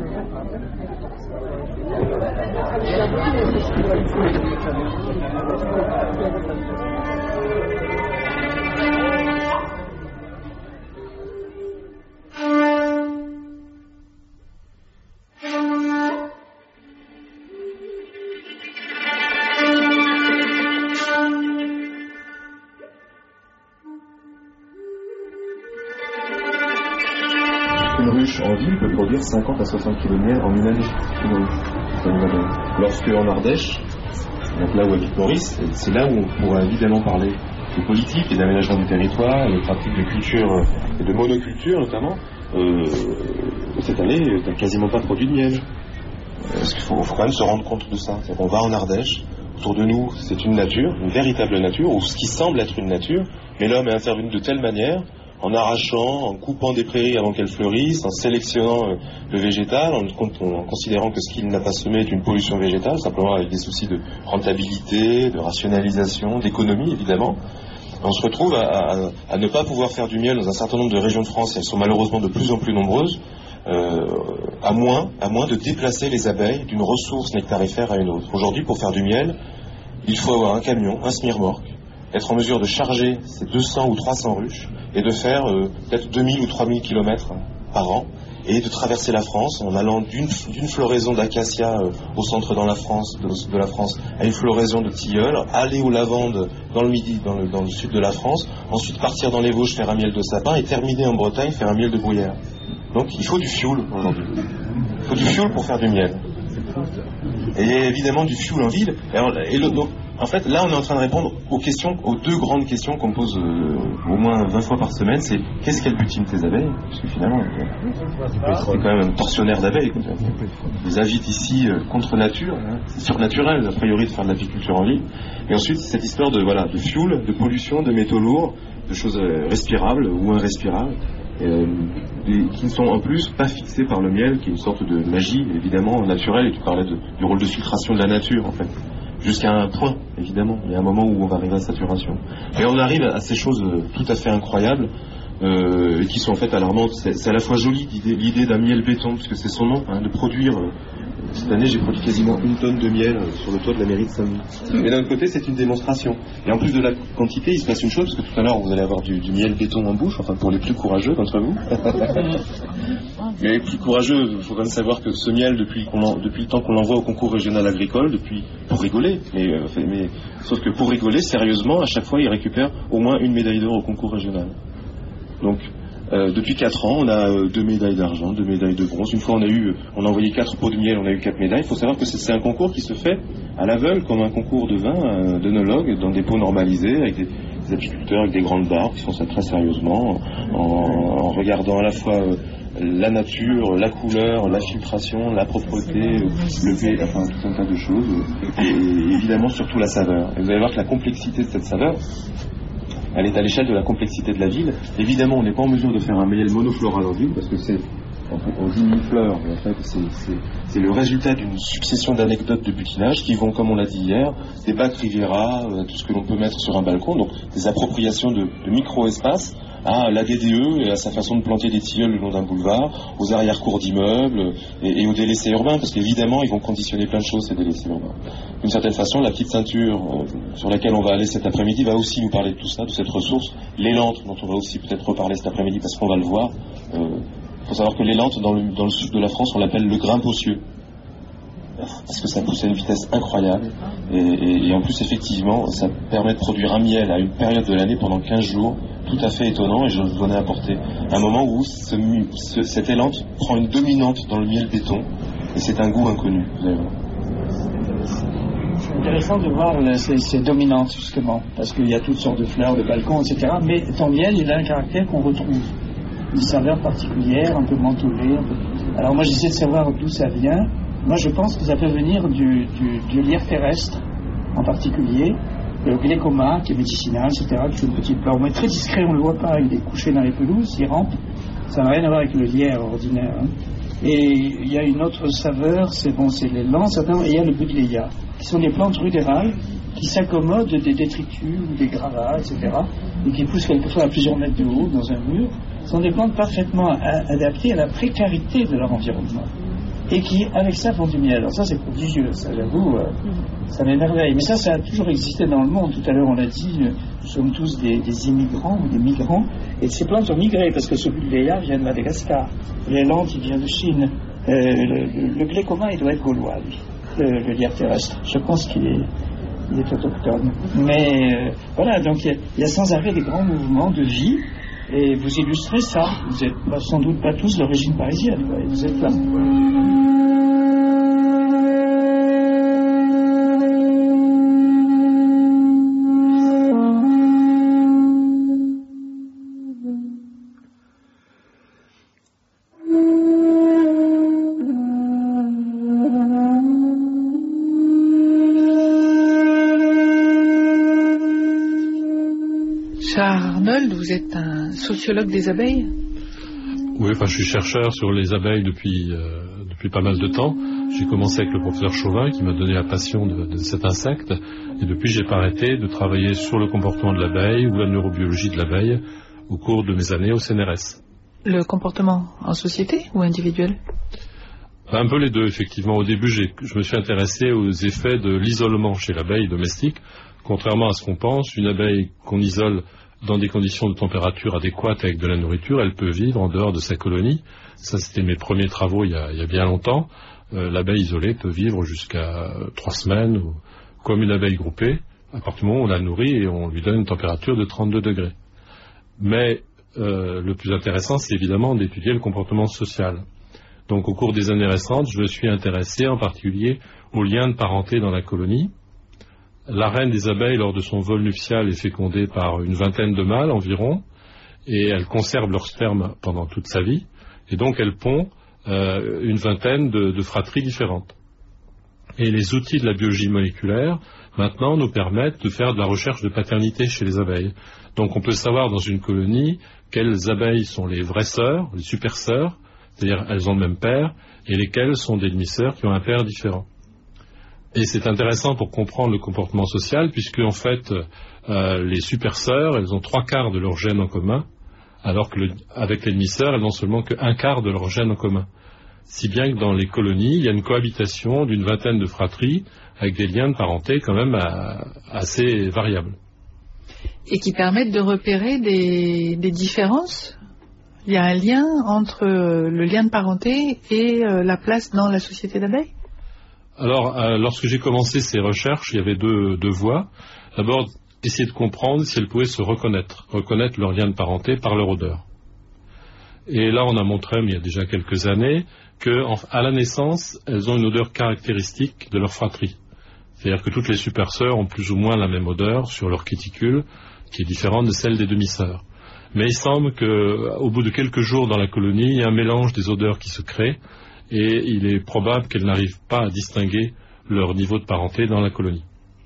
Une ruche en ville peut produire cinquante à soixante kilos de miel en une année. Une ruche. Lorsque en Ardèche, donc là où habite Maurice, c'est là où on pourra évidemment parler de politique et d'aménagement du territoire, de pratiques de culture et de monoculture notamment. Euh, cette année, il n'y a quasiment pas produit de miel. Parce qu'il faut, faut quand même se rendre compte de ça. C'est-à-dire qu'on va en Ardèche, autour de nous, c'est une nature, une véritable nature, ou ce qui semble être une nature, mais l'homme est intervenu de telle manière, en arrachant, en coupant des prairies avant qu'elles fleurissent, en sélectionnant euh, le végétal, en, en considérant que ce qu'il n'a pas semé est une pollution végétale, simplement avec des soucis de rentabilité, de rationalisation, d'économie évidemment. On se retrouve à, à, à ne pas pouvoir faire du miel dans un certain nombre de régions de France, et elles sont malheureusement de plus en plus nombreuses, euh, à moins, à moins de déplacer les abeilles d'une ressource nectarifère à une autre. Aujourd'hui, pour faire du miel, il faut avoir un camion, un semi-remorque, être en mesure de charger ces deux cents ou trois cents ruches et de faire euh, peut-être deux mille ou trois mille kilomètres par an et de traverser la France en allant d'une, d'une floraison d'acacia euh, au centre dans la France, de, de la France à une floraison de tilleul, aller aux lavandes dans le midi, dans le, dans le sud de la France, ensuite partir dans les Vosges faire un miel de sapin et terminer en Bretagne faire un miel de bruyère. Donc il faut du fioul aujourd'hui. Il faut du fioul pour faire du miel. Et évidemment du fioul en ville. Et, alors, et le, donc, en fait, là, on est en train de répondre aux questions, aux deux grandes questions qu'on me pose euh, au moins vingt fois par semaine. C'est qu'est-ce qu'elle butine tes abeilles? Parce que finalement, c'est quand même un tortionnaire d'abeilles. On les invite ici euh, contre nature. Hein. C'est surnaturel, a priori, de faire de l'apiculture en ville. Et ensuite, cette histoire de voilà, de fioul, de pollution, de métaux lourds, de choses euh, respirables ou irrespirables. Euh, des, qui ne sont en plus pas fixés par le miel, qui est une sorte de magie évidemment naturelle, et tu parlais de, du rôle de filtration de la nature en fait, jusqu'à un point évidemment, il y a un moment où on va arriver à saturation. Et on arrive à, à ces choses tout à fait incroyables, euh, qui sont en fait alarmantes. C'est, c'est à la fois joli l'idée, l'idée d'un miel béton, puisque c'est son nom, hein, de produire euh, Cette année, j'ai produit quasiment une tonne de miel sur le toit de la mairie de Saint-Denis. Mais d'un autre côté, c'est une démonstration. Et en plus de la quantité, il se passe une chose, parce que tout à l'heure, vous allez avoir du, du miel béton en bouche, enfin pour les plus courageux d'entre vous. Mais les plus courageux, il faut quand même savoir que ce miel, depuis, qu'on en, depuis le temps qu'on l'envoie au concours régional agricole, depuis pour rigoler, mais, euh, mais sauf que pour rigoler, sérieusement, à chaque fois, il récupère au moins une médaille d'or au concours régional. Donc, Euh, depuis quatre ans, on a euh, deux médailles d'argent, deux médailles de bronze. Une fois, on a eu, on a envoyé quatre pots de miel, on a eu quatre médailles. Il faut savoir que c'est, c'est un concours qui se fait à l'aveugle, comme un concours de vin, euh, d'œnologue, dans des pots normalisés, avec des, des apiculteurs, avec des grandes barres, qui font ça très sérieusement, en, en regardant à la fois euh, la nature, la couleur, la filtration, la propreté, le pH, enfin tout un tas de choses, et, et évidemment surtout la saveur. Et vous allez voir que la complexité de cette saveur, elle est à l'échelle de la complexité de la ville. Évidemment, on n'est pas en mesure de faire un miel monofloral en ville, parce que c'est, on dit mille fleurs, mais en fait, c'est, c'est, c'est le résultat d'une succession d'anecdotes de butinage qui vont, comme on l'a dit hier, des bacs Riviera, euh, tout ce que l'on peut mettre sur un balcon, donc des appropriations de, de micro-espaces, à la D D E et à sa façon de planter des tilleuls le long d'un boulevard, aux arrière-cours d'immeubles et, et aux délaissés urbains, parce qu'évidemment, ils vont conditionner plein de choses, ces délaissés urbains. D'une certaine façon, la petite ceinture euh, sur laquelle on va aller cet après-midi va aussi nous parler de tout ça, de cette ressource. Les lentes, dont on va aussi peut-être reparler cet après-midi, parce qu'on va le voir. Il euh, faut savoir que les lentes, dans le, dans le sud de la France, on l'appelle le grimpe aux cieux. Parce que ça pousse à une vitesse incroyable. Et, et, et en plus, effectivement, ça permet de produire un miel à une période de l'année pendant quinze jours, tout à fait étonnant, et je vous en ai apporté un moment où ce, ce, cette élante prend une dominante dans le miel béton, et c'est un goût inconnu. Vous allez voir. C'est intéressant de voir le, ces, ces dominantes, justement, parce qu'il y a toutes sortes de fleurs, de balcons, et cetera. Mais ton miel, il a un caractère qu'on retrouve. Une saveur particulière, un peu mentholée. Un peu... Alors moi, j'essaie de savoir d'où ça vient. Moi, je pense que ça peut venir du, du, du lierre terrestre, en particulier, le glécoma, qui est médicinal, et cetera, qui est une petite plante. Mais très discret, on ne le voit pas, il est couché dans les pelouses, il rampe. Ça n'a rien à voir avec le lierre ordinaire. Hein. Et il y a une autre saveur, c'est bon, c'est les lances, et il y a le buddleia, qui sont des plantes rudérales qui s'accommodent des détritus, des gravats, et cetera, et qui poussent quelquefois à plusieurs mètres de haut dans un mur. Ce sont des plantes parfaitement a- adaptées à la précarité de leur environnement. Et qui, avec ça, font du miel. Alors ça, c'est prodigieux, ça, j'avoue, euh, ça m'émerveille. Mais ça, ça a toujours existé dans le monde. Tout à l'heure, on l'a dit, euh, nous sommes tous des, des immigrants ou des migrants. Et ces plantes ont migré, parce que ce buddleia vient de Madagascar. Les lentes, il vient de Chine. Euh, le, le, le glécoma, il doit être gaulois, lui, le, le lierre terrestre. Je pense qu'il est, il est autochtone. Mais euh, voilà, donc il y, y a sans arrêt des grands mouvements de vie. Et vous illustrez ça. Vous n'êtes bah, sans doute pas tous d'origine parisienne, quoi, et vous êtes là. Arnold, vous êtes un sociologue des abeilles? Oui, enfin, je suis chercheur sur les abeilles depuis, euh, depuis pas mal de temps. J'ai commencé avec le professeur Chauvin qui m'a donné la passion de, de cet insecte. Et depuis, j'ai pas arrêté de travailler sur le comportement de l'abeille ou la neurobiologie de l'abeille au cours de mes années au C N R S. Le comportement en société ou individuel? Un peu les deux, effectivement. Au début, j'ai, je me suis intéressé aux effets de l'isolement chez l'abeille domestique. Contrairement à ce qu'on pense, une abeille qu'on isole dans des conditions de température adéquates avec de la nourriture, elle peut vivre en dehors de sa colonie. Ça, c'était mes premiers travaux il y a, il y a bien longtemps. Euh, l'abeille isolée peut vivre jusqu'à trois semaines, ou, comme une abeille groupée, à partir du moment où on la nourrit et on lui donne une température de trente-deux degrés. Mais euh, le plus intéressant, c'est évidemment d'étudier le comportement social. Donc au cours des années récentes, je me suis intéressé en particulier aux liens de parenté dans la colonie. La reine des abeilles, lors de son vol nuptial, est fécondée par une vingtaine de mâles environ, et elle conserve leur sperme pendant toute sa vie, et donc elle pond euh, une vingtaine de, de fratries différentes. Et les outils de la biologie moléculaire, maintenant, nous permettent de faire de la recherche de paternité chez les abeilles. Donc on peut savoir dans une colonie quelles abeilles sont les vraies sœurs, les super sœurs, c'est-à-dire elles ont le même père, et lesquelles sont des demi-sœurs qui ont un père différent. Et c'est intéressant pour comprendre le comportement social, puisque en fait, euh, les super sœurs, elles ont trois quarts de leur gène en commun, alors que le, avec les demi-sœurs, elles n'ont seulement qu'un quart de leur gène en commun. si bien que dans les colonies, il y a une cohabitation d'une vingtaine de fratries avec des liens de parenté quand même à, assez variables. Et qui permettent de repérer des, des différences. Il y a un lien entre le lien de parenté et la place dans la société d'abeilles. Alors, euh, lorsque j'ai commencé ces recherches, il y avait deux, deux voies. D'abord, essayer de comprendre si elles pouvaient se reconnaître, reconnaître leur lien de parenté par leur odeur. Et là, on a montré, mais il y a déjà quelques années, qu'à la naissance, elles ont une odeur caractéristique de leur fratrie. C'est-à-dire que toutes les super-sœurs ont plus ou moins la même odeur sur leur cuticule, qui est différente de celle des demi-sœurs. Mais il semble qu'au bout de quelques jours dans la colonie, il y a un mélange des odeurs qui se crée, et il est probable qu'elles n'arrivent pas à distinguer leur niveau de parenté dans la colonie.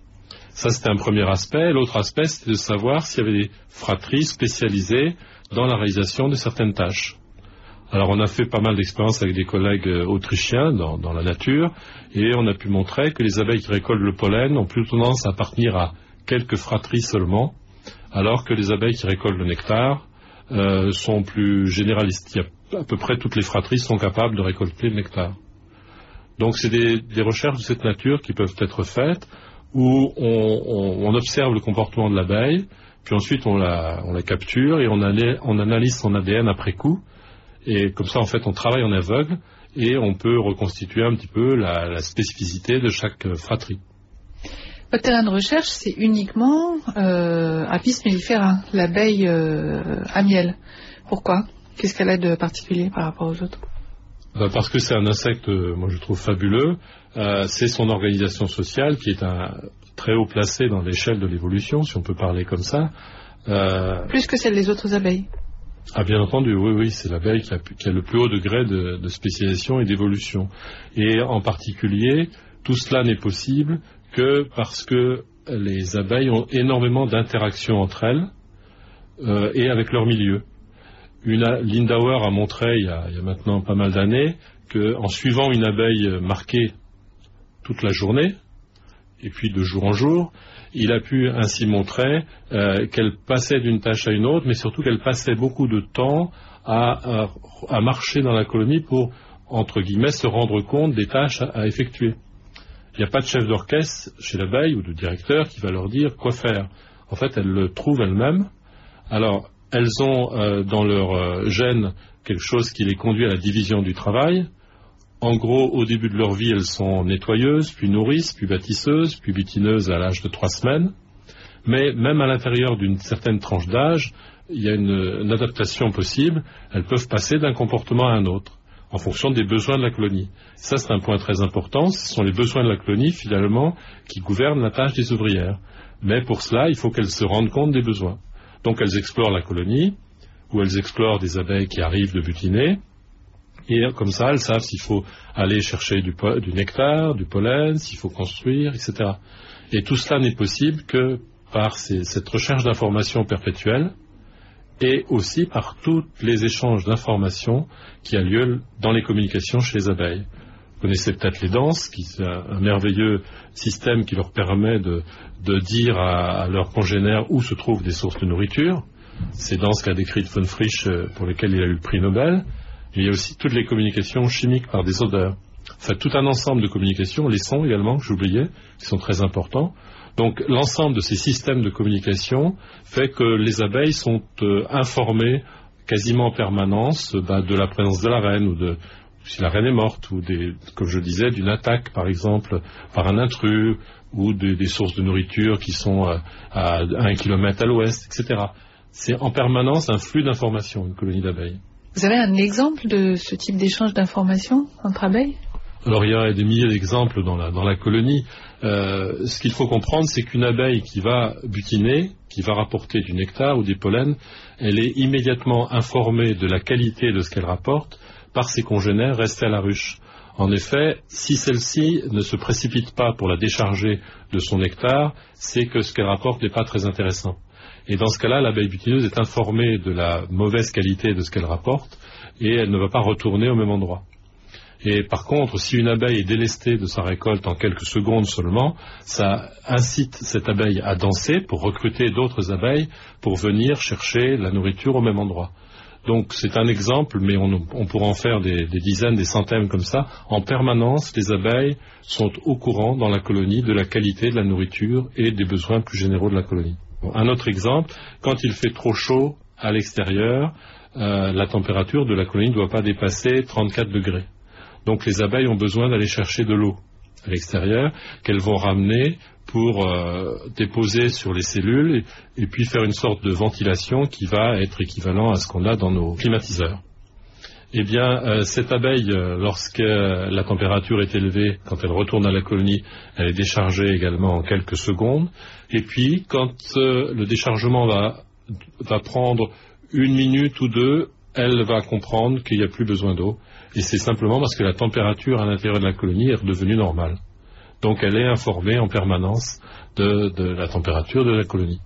Ça, c'était un premier aspect. L'autre aspect, c'était de savoir s'il y avait des fratries spécialisées dans la réalisation de certaines tâches. Alors, on a fait pas mal d'expériences avec des collègues autrichiens dans, dans la nature, et on a pu montrer que les abeilles qui récoltent le pollen ont plus tendance à appartenir à quelques fratries seulement, alors que les abeilles qui récoltent le nectar euh, sont plus généralistes. Il y a, à peu près toutes les fratries sont capables de récolter le nectar. Donc, c'est des, des recherches de cette nature qui peuvent être faites, où on, on, on observe le comportement de l'abeille, puis ensuite on la, on la capture et on, allait, on analyse son A D N après coup. Et comme ça, en fait, on travaille en aveugle et on peut reconstituer un petit peu la, la spécificité de chaque fratrie. Votre terrain de recherche, c'est uniquement euh, Apis mellifera, l'abeille euh, à miel. Pourquoi? Qu'est-ce qu'elle a de particulier par rapport aux autres? Ben parce que c'est un insecte, moi je trouve fabuleux. Euh, c'est son organisation sociale qui est un, très haut placée dans l'échelle de l'évolution, si on peut parler comme ça. Euh, Plus que celle des autres abeilles? Ah, bien entendu, oui, oui, c'est l'abeille qui a, qui a le plus haut degré de, de spécialisation et d'évolution. Et en particulier, tout cela n'est possible que parce que les abeilles ont énormément d'interactions entre elles euh, et avec leur milieu. Une, Lindauer a montré, il y a, il y a maintenant pas mal d'années, qu'en suivant une abeille marquée toute la journée, et puis de jour en jour, il a pu ainsi montrer euh, qu'elle passait d'une tâche à une autre, mais surtout qu'elle passait beaucoup de temps à, à, à marcher dans la colonie pour, entre guillemets, se rendre compte des tâches à, à effectuer. Il n'y a pas de chef d'orchestre chez l'abeille ou de directeur qui va leur dire quoi faire. En fait, elles le trouvent elles-mêmes. Alors, elles ont euh, dans leur euh, gène quelque chose qui les conduit à la division du travail. En gros, au début de leur vie, elles sont nettoyeuses, puis nourrices, puis bâtisseuses, puis butineuses à l'âge de trois semaines. Mais même à l'intérieur d'une certaine tranche d'âge, il y a une, une adaptation possible. Elles peuvent passer d'un comportement à un autre, en fonction des besoins de la colonie. Ça, c'est un point très important. Ce sont les besoins de la colonie, finalement, qui gouvernent la tâche des ouvrières. Mais pour cela, il faut qu'elles se rendent compte des besoins. Donc, elles explorent la colonie, ou elles explorent des abeilles qui arrivent de butiner. Et comme ça, elles savent s'il faut aller chercher du, po- du nectar, du pollen, s'il faut construire, et cetera. Et tout cela n'est possible que par ces, cette recherche d'informations perpétuelle et aussi par tous les échanges d'informations qui a lieu dans les communications chez les abeilles. Vous connaissez peut-être les danses, qui est un, un merveilleux système qui leur permet de, de dire à, à leurs congénères où se trouvent des sources de nourriture. Ces danses qu'a décrites von Frisch, pour lesquelles il a eu le prix Nobel. Il y a aussi toutes les communications chimiques par des odeurs. Enfin, tout un ensemble de communications, les sons également, que j'oubliais, qui sont très importants. Donc, l'ensemble de ces systèmes de communication fait que les abeilles sont euh, informées quasiment en permanence bah, de la présence de la reine, ou de si la reine est morte, ou des, comme je disais, d'une attaque, par exemple, par un intrus, ou de, des sources de nourriture qui sont euh, à un kilomètre à l'ouest, et cetera. C'est en permanence un flux d'informations, une colonie d'abeilles. Vous avez un exemple de ce type d'échange d'informations entre abeilles? Alors il y a des milliers d'exemples dans la, dans la colonie. Euh, ce qu'il faut comprendre, c'est qu'une abeille qui va butiner, qui va rapporter du nectar ou des pollens, elle est immédiatement informée de la qualité de ce qu'elle rapporte par ses congénères restés à la ruche. En effet, si celle-ci ne se précipite pas pour la décharger de son nectar, c'est que ce qu'elle rapporte n'est pas très intéressant. Et dans ce cas-là, l'abeille butineuse est informée de la mauvaise qualité de ce qu'elle rapporte et elle ne va pas retourner au même endroit. Et par contre, si une abeille est délestée de sa récolte en quelques secondes seulement, ça incite cette abeille à danser pour recruter d'autres abeilles pour venir chercher la nourriture au même endroit. Donc c'est un exemple, mais on, on pourra en faire des, des dizaines, des centaines comme ça. En permanence, les abeilles sont au courant dans la colonie de la qualité de la nourriture et des besoins plus généraux de la colonie. Bon, un autre exemple, quand il fait trop chaud à l'extérieur, euh, la température de la colonie ne doit pas dépasser trente-quatre degrés. Donc les abeilles ont besoin d'aller chercher de l'eau à l'extérieur, qu'elles vont ramener pour euh, déposer sur les cellules et, et puis faire une sorte de ventilation qui va être équivalent à ce qu'on a dans nos climatiseurs. Eh bien, euh, cette abeille, euh, lorsque la température est élevée, quand elle retourne à la colonie, elle est déchargée également en quelques secondes. Et puis, quand euh, le déchargement va, va prendre une minute ou deux, elle va comprendre qu'il n'y a plus besoin d'eau. Et c'est simplement parce que la température à l'intérieur de la colonie est redevenue normale. Donc elle est informée en permanence de, de la température de la colonie.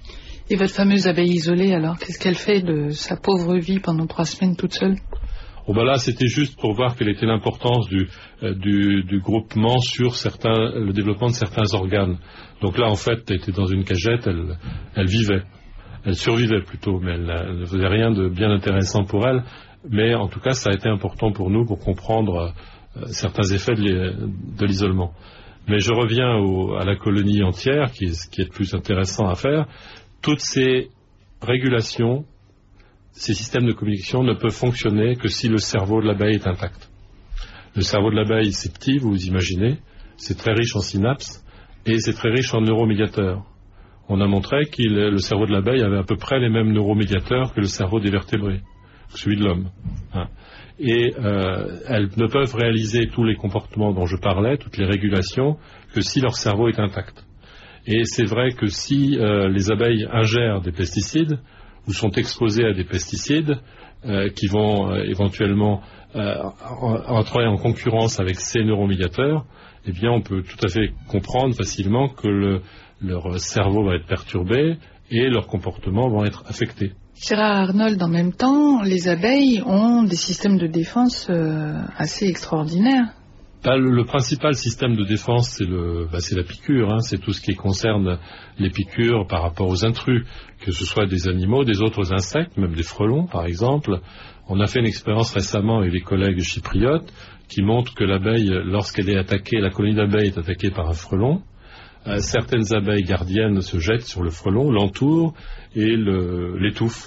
Et votre fameuse abeille isolée, alors, qu'est-ce qu'elle fait de sa pauvre vie pendant trois semaines toute seule? Oh ben là, c'était juste pour voir quelle était l'importance du, euh, du, du groupement sur certains, le développement de certains organes. Donc là, en fait, elle était dans une cagette, elle, elle vivait. Elle survivait plutôt, mais elle, elle ne faisait rien de bien intéressant pour elle. Mais en tout cas, ça a été important pour nous pour comprendre euh, certains effets de l'isolement. Mais je reviens au, à la colonie entière, qui est ce qui est le plus intéressant à faire. Toutes ces régulations, ces systèmes de communication ne peuvent fonctionner que si le cerveau de l'abeille est intact. Le cerveau de l'abeille, c'est petit, vous vous imaginez, c'est très riche en synapses et c'est très riche en neuromédiateurs. On a montré que le cerveau de l'abeille avait à peu près les mêmes neuromédiateurs que le cerveau des vertébrés, celui de l'homme. Hein. Et euh, elles ne peuvent réaliser tous les comportements dont je parlais, toutes les régulations, que si leur cerveau est intact. Et c'est vrai que si euh, les abeilles ingèrent des pesticides, ou sont exposées à des pesticides, euh, qui vont euh, éventuellement euh, entrer en concurrence avec ces neuromédiateurs, eh bien on peut tout à fait comprendre facilement que le, leur cerveau va être perturbé et leurs comportements vont être affectés. Gérard Arnold, en même temps, les abeilles ont des systèmes de défense euh, assez extraordinaires. Bah, le, le principal système de défense, c'est, le, bah, c'est la piqûre, hein, c'est tout ce qui concerne les piqûres par rapport aux intrus, que ce soit des animaux, des autres insectes, même des frelons par exemple. On a fait une expérience récemment avec les collègues chypriotes qui montre que l'abeille, lorsqu'elle est attaquée, la colonie d'abeilles est attaquée par un frelon, euh, certaines abeilles gardiennes se jettent sur le frelon, l'entourent et le, l'étouffent.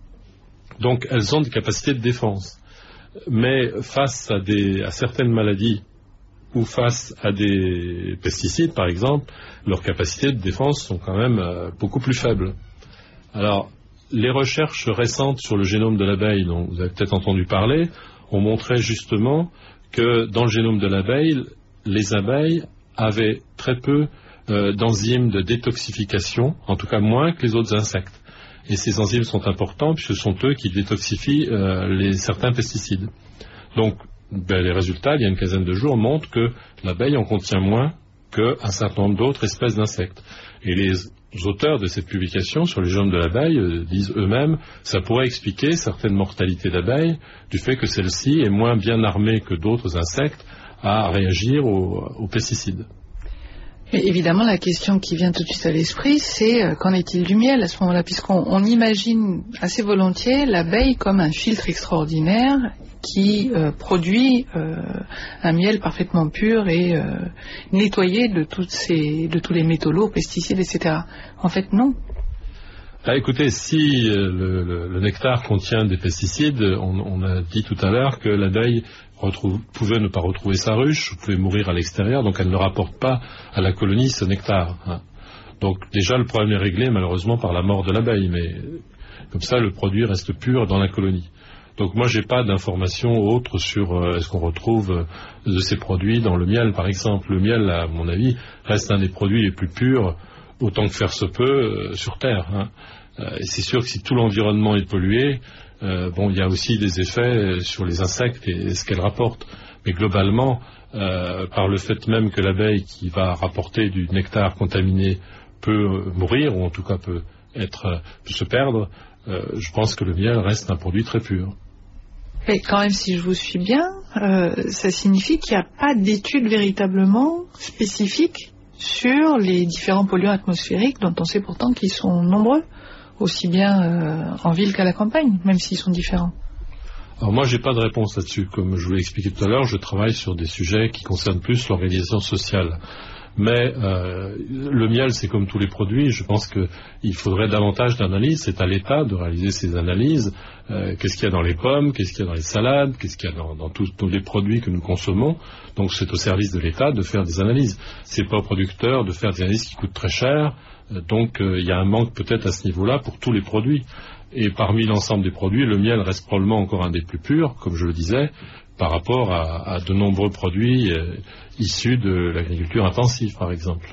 Donc elles ont des capacités de défense. Mais face à, des, à certaines maladies ou face à des pesticides, par exemple, leurs capacités de défense sont quand même euh, beaucoup plus faibles. Alors, les recherches récentes sur le génome de l'abeille, dont vous avez peut-être entendu parler, ont montré justement que dans le génome de l'abeille, les abeilles avaient très peu euh, d'enzymes de détoxification, en tout cas moins que les autres insectes. Et ces enzymes sont importants puisque ce sont eux qui détoxifient euh, les, certains pesticides. Donc, ben, les résultats, il y a une quinzaine de jours, montrent que l'abeille en contient moins qu'un certain nombre d'autres espèces d'insectes. Et les auteurs de cette publication sur les génomes de l'abeille euh, disent eux-mêmes ça pourrait expliquer certaines mortalités d'abeilles du fait que celle-ci est moins bien armée que d'autres insectes à réagir aux, aux pesticides. Mais évidemment, la question qui vient tout de suite à l'esprit, c'est euh, qu'en est-il du miel à ce moment-là, puisqu'on on imagine assez volontiers l'abeille comme un filtre extraordinaire qui euh, produit euh, un miel parfaitement pur et euh, nettoyé de, toutes ces, de tous les métaux lourds, pesticides, et cetera. En fait, non. Ah, écoutez, si euh, le, le, le nectar contient des pesticides, on, on a dit tout à l'heure que l'abeille retrouve, pouvait ne pas retrouver sa ruche, pouvait mourir à l'extérieur, donc elle ne rapporte pas à la colonie ce nectar. Hein. Donc déjà le problème est réglé malheureusement par la mort de l'abeille, mais comme ça le produit reste pur dans la colonie. Donc moi j'ai pas d'informations autres sur euh, est-ce qu'on retrouve euh, de ces produits dans le miel par exemple. Le miel, à mon avis, reste un des produits les plus purs, autant que faire se peut, euh, sur Terre. Hein. Euh, et c'est sûr que si tout l'environnement est pollué, euh, bon, il y a aussi des effets sur les insectes et, et ce qu'elles rapportent. Mais globalement, euh, par le fait même que l'abeille qui va rapporter du nectar contaminé peut mourir, ou en tout cas peut être, peut se perdre, euh, je pense que le miel reste un produit très pur. Mais quand même, si je vous suis bien, euh, ça signifie qu'il n'y a pas d'études véritablement spécifiques sur les différents polluants atmosphériques dont on sait pourtant qu'ils sont nombreux aussi bien euh, en ville qu'à la campagne, même s'ils sont différents? Alors moi, j'ai pas de réponse là-dessus. Comme je vous l'ai expliqué tout à l'heure, je travaille sur des sujets qui concernent plus l'organisation sociale. Mais euh, le miel, c'est comme tous les produits. Je pense qu'il faudrait davantage d'analyses. C'est à l'État de réaliser ces analyses. Euh, qu'est-ce qu'il y a dans les pommes, qu'est-ce qu'il y a dans les salades, qu'est-ce qu'il y a dans, dans tous, tous les produits que nous consommons. Donc c'est au service de l'État de faire des analyses. C'est pas aux producteurs de faire des analyses qui coûtent très cher. Euh, donc euh, il y a un manque peut-être à ce niveau-là pour tous les produits. Et parmi l'ensemble des produits, le miel reste probablement encore un des plus purs, comme je le disais, par rapport à, à de nombreux produits euh, issus de l'agriculture intensive, par exemple.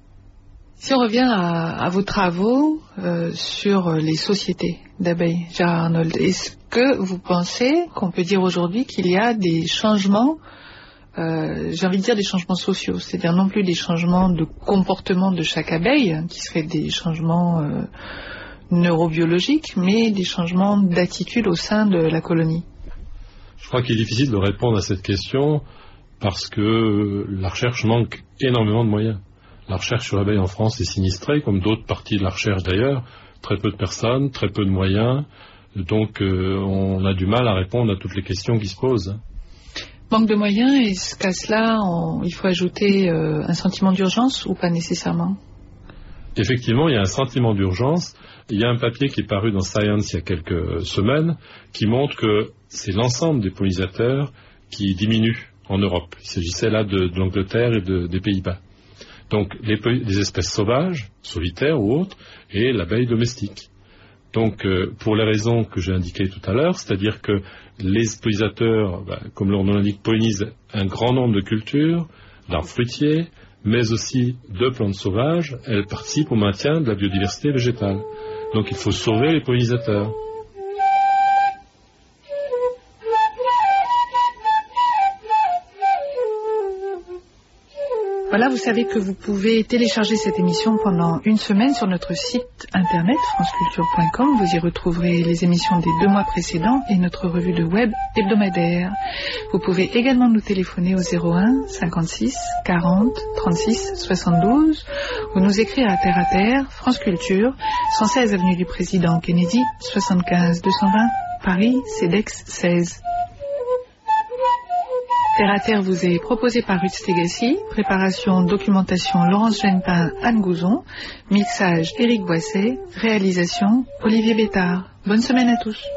Si on revient à, à vos travaux euh, sur les sociétés d'abeilles, Gérard Arnold, est-ce que vous pensez qu'on peut dire aujourd'hui qu'il y a des changements, euh, j'ai envie de dire des changements sociaux, c'est-à-dire non plus des changements de comportement de chaque abeille, hein, qui seraient des changements euh, neurobiologiques, mais des changements d'attitude au sein de la colonie? Je crois qu'il est difficile de répondre à cette question parce que la recherche manque énormément de moyens. La recherche sur l'abeille en France est sinistrée, comme d'autres parties de la recherche d'ailleurs. Très peu de personnes, très peu de moyens. Donc euh, on a du mal à répondre à toutes les questions qui se posent. Manque de moyens, est-ce qu'à cela, on, il faut ajouter euh, un sentiment d'urgence ou pas nécessairement? Effectivement, il y a un sentiment d'urgence. Il y a un papier qui est paru dans Science il y a quelques semaines qui montre que c'est l'ensemble des pollinisateurs qui diminuent en Europe. Il s'agissait là de, de l'Angleterre et de, des Pays-Bas. Donc les, les espèces sauvages, solitaires ou autres, et l'abeille domestique. Donc euh, pour les raisons que j'ai indiquées tout à l'heure, c'est-à-dire que les pollinisateurs, bah, comme leur nom l'indique, pollinisent un grand nombre de cultures, d'arbres fruitiers, mais aussi de plantes sauvages, elles participent au maintien de la biodiversité végétale. Donc il faut sauver les pollinisateurs. Voilà, vous savez que vous pouvez télécharger cette émission pendant une semaine sur notre site internet franceculture point com. Vous y retrouverez les émissions des deux mois précédents et notre revue de web hebdomadaire. Vous pouvez également nous téléphoner au zéro un cinquante-six quarante trente-six soixante-douze ou nous écrire à Terre à Terre, France Culture, cent seize avenue du Président Kennedy, soixante-quinze deux cent vingt, Paris, CEDEX seize. Terre à Terre vous est proposé par Ruth Stegassi, préparation, documentation Laurence Genepin, Anne Gouzon, mixage Éric Boisset, réalisation Olivier Bétard. Bonne semaine à tous.